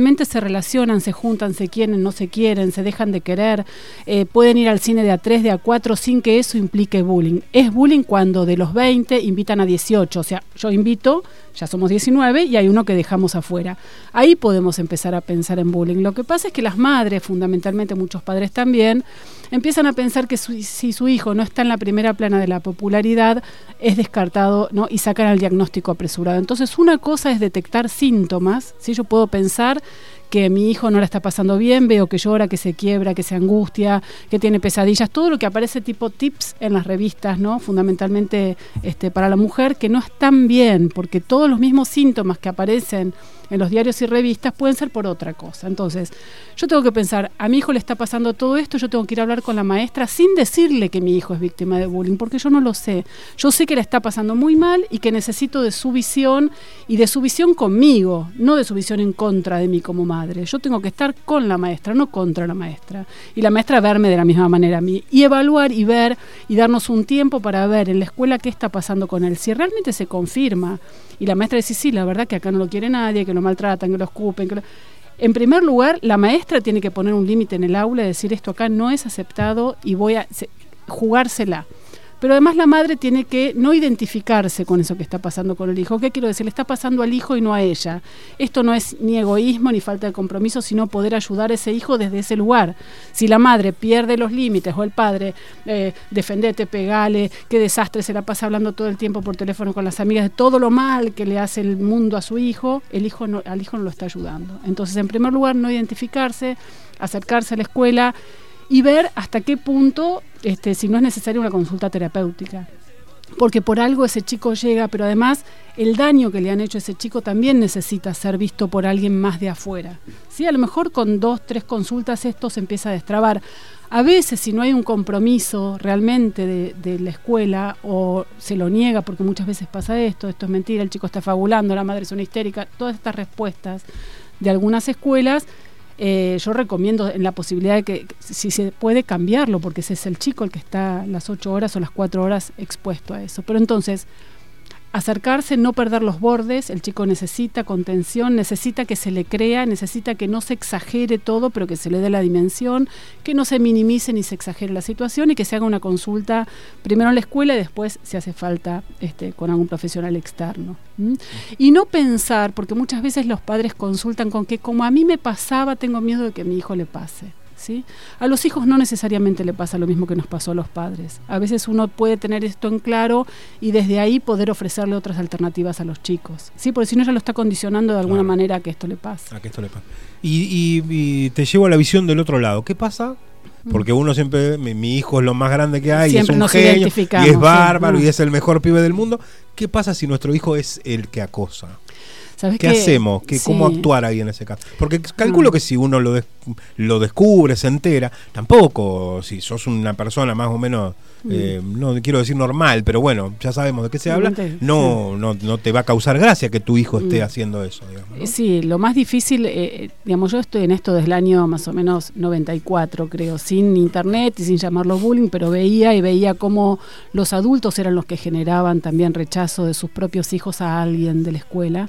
realmente se relacionan, se juntan, se quieren, no se quieren, se dejan de querer, eh, pueden ir al cine de a tres, de a cuatro, sin que eso implique bullying. Es bullying cuando de los veinte invitan a dieciocho, o sea, yo invito, ya somos diecinueve y hay uno que dejamos afuera. Ahí podemos empezar a pensar en bullying. Lo que pasa es que las madres, fundamentalmente muchos padres también, empiezan a pensar que su, si su hijo no está en la primera plana de la popularidad, es descartado, ¿no? Y sacan el diagnóstico apresurado. Entonces, una cosa es detectar síntomas, ¿sí? Yo puedo pensar que mi hijo no la está pasando bien, veo que llora, que se quiebra, que se angustia, que tiene pesadillas, todo lo que aparece tipo tips en las revistas, ¿no? Fundamentalmente este, para la mujer, que no están bien, porque todos los mismos síntomas que aparecen en los diarios y revistas pueden ser por otra cosa. Entonces, yo tengo que pensar, a mi hijo le está pasando todo esto, yo tengo que ir a hablar con la maestra sin decirle que mi hijo es víctima de bullying, porque yo no lo sé. Yo sé que le está pasando muy mal y que necesito de su visión y de su visión conmigo, no de su visión en contra de mí como madre. Yo tengo que estar con la maestra, no contra la maestra. Y la maestra verme de la misma manera a mí. Y evaluar y ver y darnos un tiempo para ver en la escuela qué está pasando con él. Si realmente se confirma y la maestra dice, sí, la verdad que acá no lo quiere nadie, que lo maltratan, que lo escupen, que lo... En primer lugar, la maestra tiene que poner un límite en el aula y decir esto acá no es aceptado y voy a se, jugársela. Pero además la madre tiene que no identificarse con eso que está pasando con el hijo. ¿Qué quiero decir? Le está pasando al hijo y no a ella. Esto no es ni egoísmo ni falta de compromiso, sino poder ayudar a ese hijo desde ese lugar. Si la madre pierde los límites o el padre, eh, defendete, pegale, qué desastre, se la pasa hablando todo el tiempo por teléfono con las amigas de todo lo mal que le hace el mundo a su hijo, el hijo no, al hijo no lo está ayudando. Entonces, en primer lugar, no identificarse, acercarse a la escuela y ver hasta qué punto, este, si no es necesaria una consulta terapéutica. Porque por algo ese chico llega, pero además el daño que le han hecho a ese chico también necesita ser visto por alguien más de afuera. ¿Sí? A lo mejor con dos, tres consultas esto se empieza a destrabar. A veces, si no hay un compromiso realmente de, de la escuela o se lo niega, porque muchas veces pasa esto, esto es mentira, el chico está fabulando, la madre es una histérica, todas estas respuestas de algunas escuelas, Eh, yo recomiendo en la posibilidad de que si se puede cambiarlo, porque ese es el chico el que está las ocho horas o las cuatro horas expuesto a eso. Pero entonces, acercarse, no perder los bordes, el chico necesita contención, necesita que se le crea, necesita que no se exagere todo, pero que se le dé la dimensión, que no se minimice ni se exagere la situación y que se haga una consulta primero en la escuela y después, si hace falta, este, con algún profesional externo. ¿Mm? Y no pensar, porque muchas veces los padres consultan con que como a mí me pasaba, tengo miedo de que a mi hijo le pase. ¿Sí? A los hijos no necesariamente le pasa lo mismo que nos pasó a los padres. A veces uno puede tener esto en claro y desde ahí poder ofrecerle otras alternativas a los chicos, ¿sí? Porque si no ya lo está condicionando de alguna claro. manera a que esto le pase. A que esto le pase. Y, y, y te llevo a la visión del otro lado. ¿Qué pasa? Porque uno siempre, mi, mi hijo es lo más grande que hay, siempre es un genio, y es bárbaro, sí. y es el mejor pibe del mundo. ¿Qué pasa si nuestro hijo es el que acosa? ¿Qué que, hacemos? ¿Qué, sí. ¿Cómo actuar ahí en ese caso? Porque calculo mm. que si uno lo, des, lo descubre, se entera, tampoco, si sos una persona más o menos, mm. eh, no quiero decir normal, pero bueno, ya sabemos de qué se habla, no, sí. no, no te va a causar gracia que tu hijo esté mm. haciendo eso. Digamos, ¿no? Sí, lo más difícil, eh, digamos, yo estoy en esto desde el año más o menos noventa y cuatro, creo, sin internet y sin llamarlo bullying, pero veía y veía cómo los adultos eran los que generaban también rechazo de sus propios hijos a alguien de la escuela.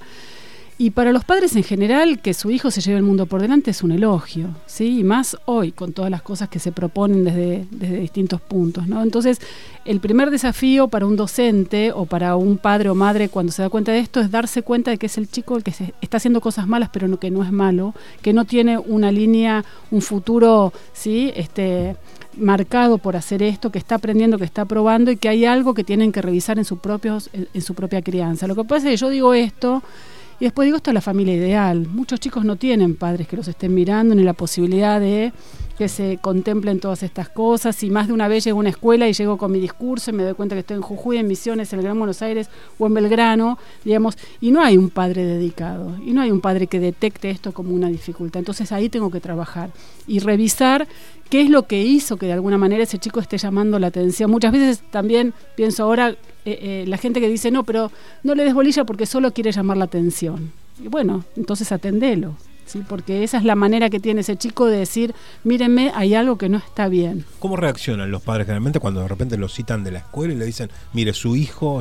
Y para los padres en general, que su hijo se lleve el mundo por delante es un elogio, ¿sí? Y más hoy, con todas las cosas que se proponen desde, desde distintos puntos, ¿no? Entonces, el primer desafío para un docente o para un padre o madre cuando se da cuenta de esto es darse cuenta de que es el chico el que se está haciendo cosas malas, pero no, que no es malo, que no tiene una línea, un futuro, ¿sí? Este... marcado por hacer esto, que está aprendiendo, que está probando y que hay algo que tienen que revisar en su, propios, en, en su propia crianza. Lo que pasa es que yo digo esto y después digo esto es la familia ideal. Muchos chicos no tienen padres que los estén mirando ni la posibilidad de que se contemplen todas estas cosas y más de una vez llego a una escuela y llego con mi discurso y me doy cuenta que estoy en Jujuy, en Misiones, en el Gran Buenos Aires o en Belgrano, digamos, y no hay un padre dedicado y no hay un padre que detecte esto como una dificultad. Entonces ahí tengo que trabajar y revisar qué es lo que hizo que de alguna manera ese chico esté llamando la atención. Muchas veces también pienso ahora, eh, eh, la gente que dice, no, pero no le des bolilla porque solo quiere llamar la atención. Y bueno, entonces atendelo, ¿sí? Porque esa es la manera que tiene ese chico de decir, mírenme, hay algo que no está bien. ¿Cómo reaccionan los padres generalmente cuando de repente lo citan de la escuela y le dicen, mire, su hijo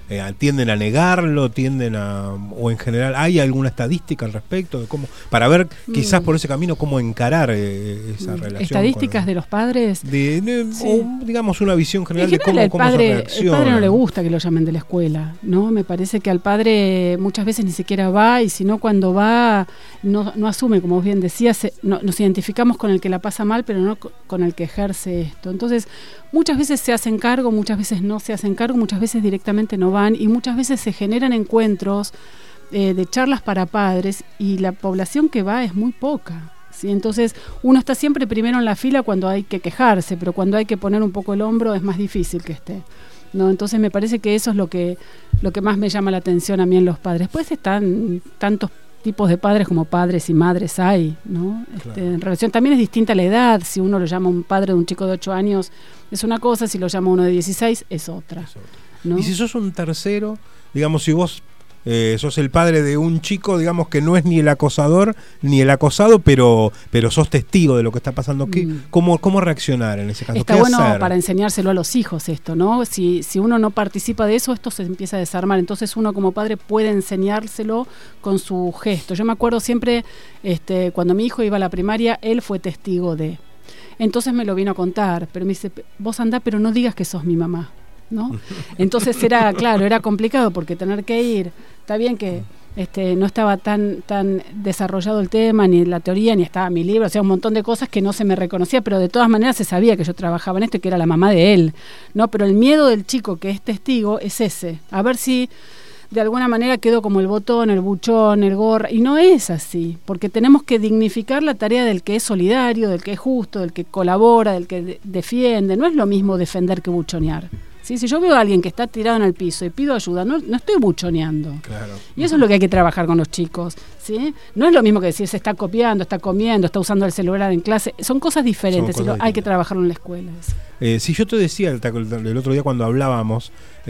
eh, tienden a negarlo, tienden a, o en general, ¿hay alguna estadística al respecto de cómo, para ver quizás por ese camino cómo encarar eh, esa relación? ¿Estadísticas con, de los padres? De, de, Sí. O digamos una visión general, En general, de cómo, el padre, cómo se el reacciona. padre no le gusta que lo llamen de la escuela, ¿no? Me parece que al padre muchas veces ni siquiera va, y si no, cuando va no, no asume, como vos bien decías, se, no, nos identificamos con el que la pasa mal, pero no con el que ejerce esto. Entonces, muchas veces se hacen cargo, muchas veces no se hacen cargo, muchas veces directamente no van, y muchas veces se generan encuentros eh, de charlas para padres, y la población que va es muy poca, ¿sí? Entonces, uno está siempre primero en la fila cuando hay que quejarse, pero cuando hay que poner un poco el hombro es más difícil que esté, ¿no? Entonces me parece que eso es lo que, lo que más me llama la atención a mí en los padres. Después están tantos tipos de padres como padres y madres hay, ¿no? Este, Claro. En relación también es distinta la edad. Si uno lo llama un padre de un chico de ocho años es una cosa, si lo llama uno de dieciséis es otra, Eso. ¿no? Y si sos un tercero, digamos, si vos eh, sos el padre de un chico, digamos, que no es ni el acosador ni el acosado, pero pero sos testigo de lo que está pasando, ¿qué, Mm. cómo, ¿cómo reaccionar en ese caso? Está ¿Qué bueno hacer? para enseñárselo a los hijos esto, ¿no? Si, si uno no participa de eso, esto se empieza a desarmar. Entonces uno como padre puede enseñárselo con su gesto. Yo me acuerdo siempre, este, cuando mi hijo iba a la primaria, él fue testigo de. Entonces me lo vino a contar, pero me dice, vos andá, pero no digas que sos mi mamá, ¿no? Entonces era, claro, era complicado porque tener que ir, está bien que este, no estaba tan, tan desarrollado el tema, ni la teoría, ni estaba mi libro, o sea, un montón de cosas que no se me reconocía, pero de todas maneras se sabía que yo trabajaba en esto y que era la mamá de él, ¿no? Pero el miedo del chico que es testigo es ese, a ver si de alguna manera quedó como el botón, el buchón, el gorra, y no es así, porque tenemos que dignificar la tarea del que es solidario, del que es justo, del que colabora, del que de- defiende. No es lo mismo defender que buchonear, ¿sí? Si yo veo a alguien que está tirado en el piso y pido ayuda, no, no estoy buchoneando. Claro. Y eso es lo que hay que trabajar con los chicos, ¿sí? No es lo mismo que decir se está copiando, está comiendo, está usando el celular en clase. Son cosas diferentes, Son y cosas lo- hay que distintas. trabajarlo en la escuela. eso. Eh, si yo te decía el, el otro día cuando hablábamos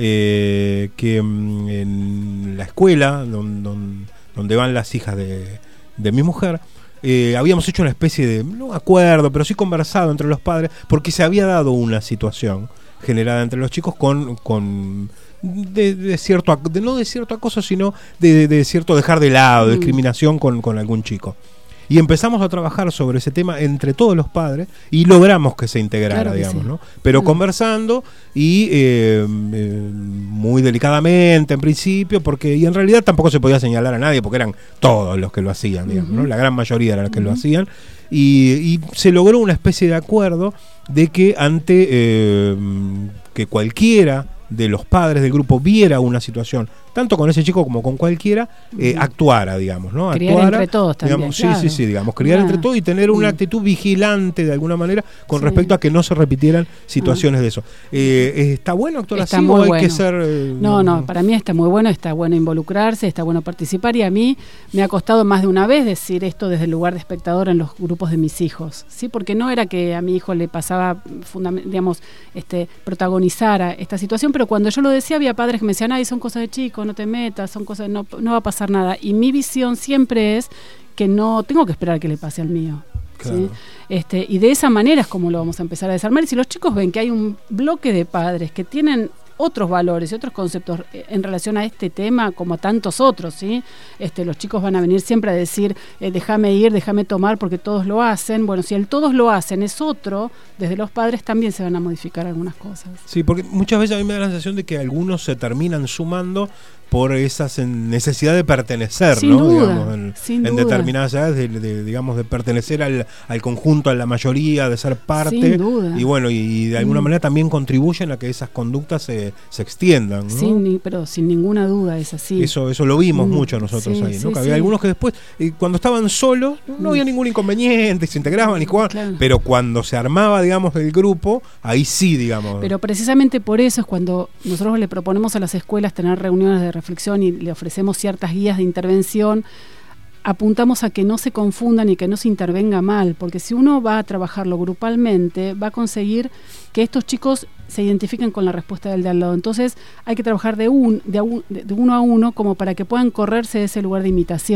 eh, que mm, en la escuela don- don- donde van las hijas de, de mi mujer, eh, habíamos hecho una especie de, no acuerdo, pero sí conversado entre los padres, porque se había dado una situación generada entre los chicos con... con de, de cierto ac- de, no de cierto acoso, sino de, de, de cierto dejar de lado, Mm. discriminación con, con algún chico. Y empezamos a trabajar sobre ese tema entre todos los padres y logramos que se integrara, Claro que digamos, sí. ¿no? Pero Mm. conversando y eh, eh, muy delicadamente en principio, porque y en realidad tampoco se podía señalar a nadie, porque eran todos los que lo hacían, digamos, ¿no? Ujú. La gran mayoría eran los que lo Ujú. hacían. Y, y se logró una especie de acuerdo de que ante eh, que cualquiera de los padres del grupo viera una situación, tanto con ese chico como con cualquiera, eh, Ujú. actuara, digamos, ¿no? Criar Actuara, entre todos también, digamos, claro. Sí, sí, sí, digamos, criar Ah. entre todos y tener una Mm. actitud vigilante de alguna manera con Sí. respecto a que no se repitieran situaciones de eso. Eh, ¿Está bueno actuar Está así muy o hay bueno. que ser...? eh, No, no, para mí está muy bueno, está bueno involucrarse, está bueno participar, y a mí me ha costado más de una vez decir esto desde el lugar de espectador en los grupos de mis hijos, ¿sí? Porque no era que a mi hijo le pasaba, fundam- digamos, este, protagonizara esta situación, pero cuando yo lo decía había padres que me decían, ay, son cosas de chicos, no te metas, son cosas, no, no va a pasar nada. Y mi visión siempre es que no tengo que esperar que le pase al mío. ¿sí? Claro. Este, y de esa manera es como lo vamos a empezar a desarmar. Y si los chicos ven que hay un bloque de padres que tienen otros valores y otros conceptos eh, en relación a este tema, como a tantos otros, ¿sí? Este, los chicos van a venir siempre a decir, eh, déjame ir, déjame tomar, porque todos lo hacen. Bueno, si el todos lo hacen es otro, desde los padres también se van a modificar algunas cosas. Sí, porque muchas veces a mí me da la sensación de que algunos se terminan sumando por esa sen- necesidad de pertenecer, Sin ¿no? duda, Digamos, en, sin en duda. determinadas edades, de, de, digamos, de pertenecer al, al conjunto, a la mayoría, de ser parte. Sin duda. Y bueno, y, y de alguna Mm. manera también contribuyen a que esas conductas se, se extiendan, ¿no? Sin, ni- pero sin ninguna duda es así. Eso, eso lo vimos Mm, mucho nosotros sí, ahí, ¿no? sí, Que había sí. algunos que después, eh, cuando estaban solos, no, no Mm. había ningún inconveniente, se integraban y jugaban, Claro. pero cuando se armaba, digamos, el grupo, ahí sí, digamos. Pero precisamente por eso es cuando nosotros le proponemos a las escuelas tener reuniones de reflexión y le ofrecemos ciertas guías de intervención, apuntamos a que no se confundan y que no se intervenga mal, porque si uno va a trabajarlo grupalmente, va a conseguir que estos chicos se identifiquen con la respuesta del de al lado. Entonces hay que trabajar de, un, de, a un- de uno a uno como para que puedan correrse de ese lugar de imitación.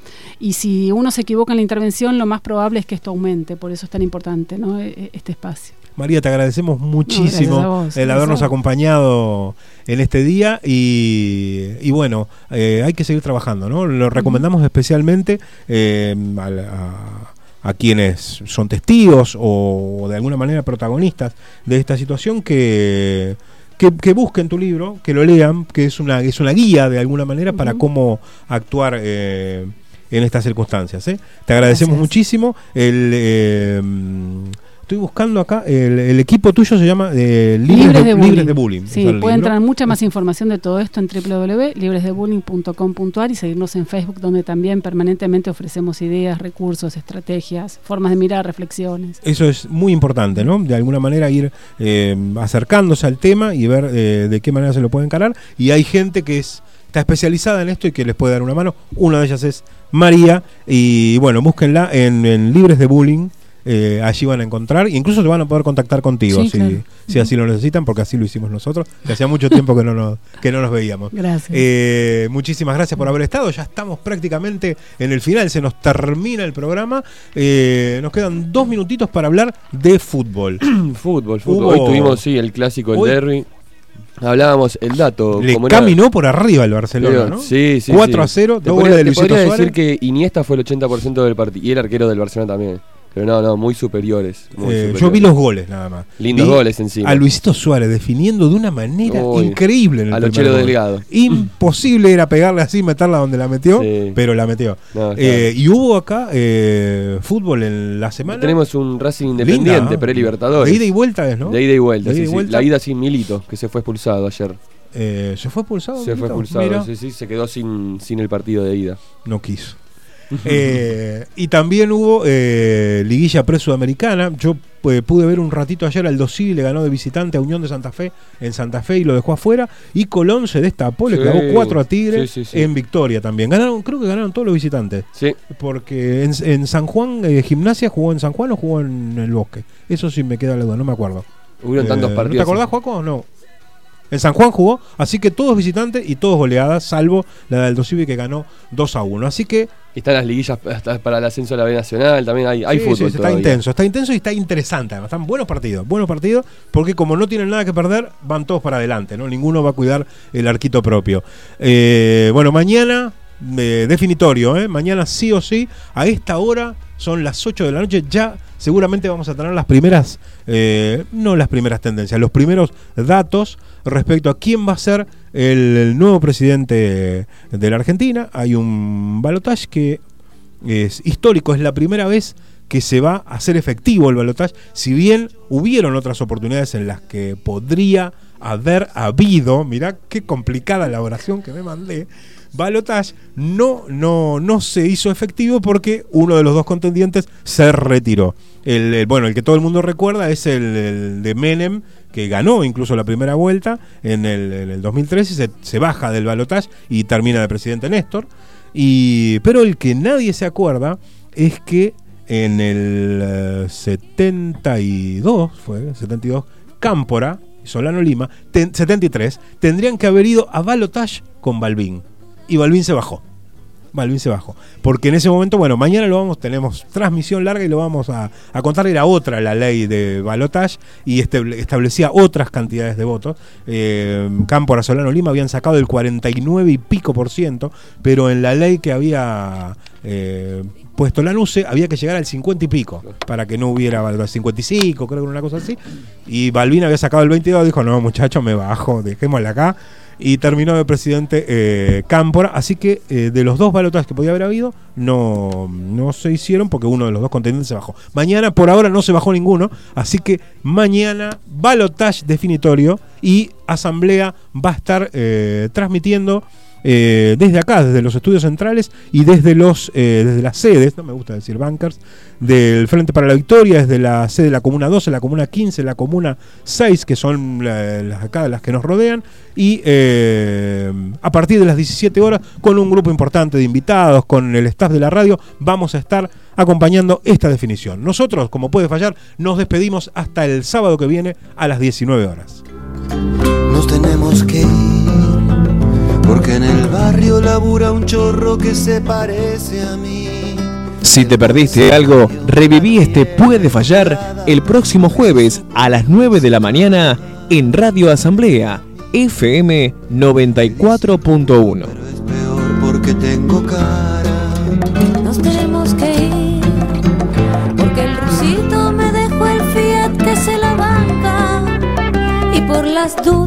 Y si uno se equivoca en la intervención, lo más probable es que esto aumente, por eso es tan importante, ¿no?, este espacio. María, te agradecemos muchísimo no, vos, el habernos acompañado en este día y, y bueno, eh, hay que seguir trabajando, ¿no? Lo recomendamos uh-huh. especialmente eh, a, a, a quienes son testigos o de alguna manera protagonistas de esta situación que... Que, que busquen tu libro, que lo lean, que es una, es una guía de alguna manera uh-huh. para cómo actuar eh, en estas circunstancias. ¿eh? Te agradecemos Gracias. muchísimo. El, eh, estoy buscando acá, el, el equipo tuyo se llama eh, Libres, Libres, de, de Libres de Bullying. Sí, puede entrar mucha más información de todo esto en doble u doble u doble u punto libres de bullying punto com punto a r y seguirnos en Facebook, donde también permanentemente ofrecemos ideas, recursos, estrategias, formas de mirar, reflexiones. Eso es muy importante, ¿no? De alguna manera ir eh, acercándose al tema y ver eh, de qué manera se lo puede encarar. Y hay gente que es está especializada en esto y que les puede dar una mano. Una de ellas es María. Y bueno, búsquenla en, en Libres de Bullying. Eh, allí van a encontrar, e incluso se van a poder contactar contigo sí, si, claro. si así lo necesitan, porque así lo hicimos nosotros, que hacía mucho tiempo que no nos, que no nos veíamos. Gracias. Eh, muchísimas gracias por haber estado. Ya estamos prácticamente en el final, se nos termina el programa. Eh, nos quedan dos minutitos para hablar de fútbol. fútbol, fútbol. Hubo... Hoy tuvimos, sí, el clásico, el Hoy... derbi. Hablábamos el dato. Le caminó era... por arriba el Barcelona, ¿no? Sí, sí. cuatro a cero, dos goles de Luisito Suárez. Te podría Suárez. decir que Iniesta fue el ochenta por ciento del partido y el arquero del Barcelona también. Pero no, no, muy superiores. Muy eh, superiores. Yo vi los goles nada más. Lindos vi goles encima. A Luisito Suárez definiendo de una manera Uy, increíble en el a lo Chelo Delgado. Imposible era pegarle así, meterla donde la metió, sí. pero la metió. No, eh, y hubo acá eh, fútbol en la semana. Tenemos un Racing Independiente, Linda, pre-Libertadores. De ida y vuelta es, ¿no? De ida y vuelta, de sí, ida y vuelta. Sí. La ida sin Milito, que se fue expulsado ayer. Eh, ¿Se fue expulsado? Se Milito? fue expulsado, Mira. sí, sí, se quedó sin, sin el partido de ida. No quiso. eh, y también hubo eh, liguilla pre-sudamericana. Yo eh, pude ver un ratito ayer al Dosivi, le ganó de visitante a Unión de Santa Fe en Santa Fe y lo dejó afuera. Y Colón se destapó, sí, le clavó cuatro a Tigre sí, sí, sí. en victoria también. Ganaron, creo que ganaron todos los visitantes. Sí. Porque en, en San Juan, eh, Gimnasia jugó en San Juan o jugó en el Bosque. Eso sí me queda la duda, no me acuerdo. Hubieron eh, tantos partidos. ¿No te acordás, Joaco? No. En San Juan jugó, así que todos visitantes y todos goleadas, salvo la del Dosivi que ganó dos a uno. Así que... Y están las liguillas para el ascenso de la B Nacional, también hay, hay sí, fútbol sí, está todavía. intenso, está intenso y está interesante. Además, están buenos partidos, buenos partidos, porque como no tienen nada que perder, van todos para adelante, ¿no? Ninguno va a cuidar el arquito propio. Eh, bueno, mañana, eh, definitorio, ¿eh? Mañana sí o sí, a esta hora, son las ocho de la noche, ya... Seguramente vamos a tener las primeras, eh, no las primeras tendencias, los primeros datos respecto a quién va a ser el, el nuevo presidente de la Argentina. Hay un balotaje que es histórico, es la primera vez que se va a hacer efectivo el balotaje, si bien hubieron otras oportunidades en las que podría haber habido, mirá qué complicada la oración que me mandé, balotaje, no, no, no se hizo efectivo porque uno de los dos contendientes se retiró. El, el, bueno, el que todo el mundo recuerda es el, el de Menem, que ganó incluso la primera vuelta en el, en el dos mil trece, se, se baja del balotaje y termina de presidente Néstor. Y, pero el que nadie se acuerda es que en el uh, setenta y dos, fue setenta y dos, Cámpora, Solano Lima, ten, setenta y tres, tendrían que haber ido a balotaje con Balbín. Y Balbín se bajó. Balbín se bajó. Porque en ese momento, bueno, mañana lo vamos, tenemos transmisión larga y lo vamos a, a contar. Era otra la ley de balotaje y este, establecía otras cantidades de votos. Eh, Cámpora, Solano Lima habían sacado el cuarenta y nueve y pico por ciento, pero en la ley que había eh, puesto Lanuse había que llegar al cincuenta y pico para que no hubiera balotaje. cincuenta y cinco, creo que era una cosa así. Y Balbín había sacado el veintidós, dijo, no, muchachos, me bajo, dejémosla acá. Y terminó de presidente eh, Cámpora. Así que eh, de los dos balotajes que podía haber habido, no, no se hicieron porque uno de los dos contendientes se bajó. Mañana, por ahora, no se bajó ninguno. Así que mañana, balotaje definitorio y Asamblea va a estar eh, transmitiendo eh, desde acá, desde los estudios centrales y desde los eh, desde las sedes, no me gusta decir bunkers, del Frente para la Victoria, desde la sede de la Comuna doce, la Comuna quince, la Comuna seis, que son la, las acá las que nos rodean, y eh, a partir de las diecisiete horas, con un grupo importante de invitados, con el staff de la radio, vamos a estar acompañando esta definición. Nosotros, como puede fallar, nos despedimos hasta el sábado que viene a las diecinueve horas. Nos tenemos que ir porque porque en el barrio labura un chorro que se parece a mí. Si te perdiste algo, reviví este Puede Fallar el próximo jueves a las nueve de la mañana en Radio Asamblea, F M noventa y cuatro punto uno. Pero es peor porque tengo cara. Nos tenemos que ir, porque el rusito me dejó el Fiat que se la banca, y por las dudas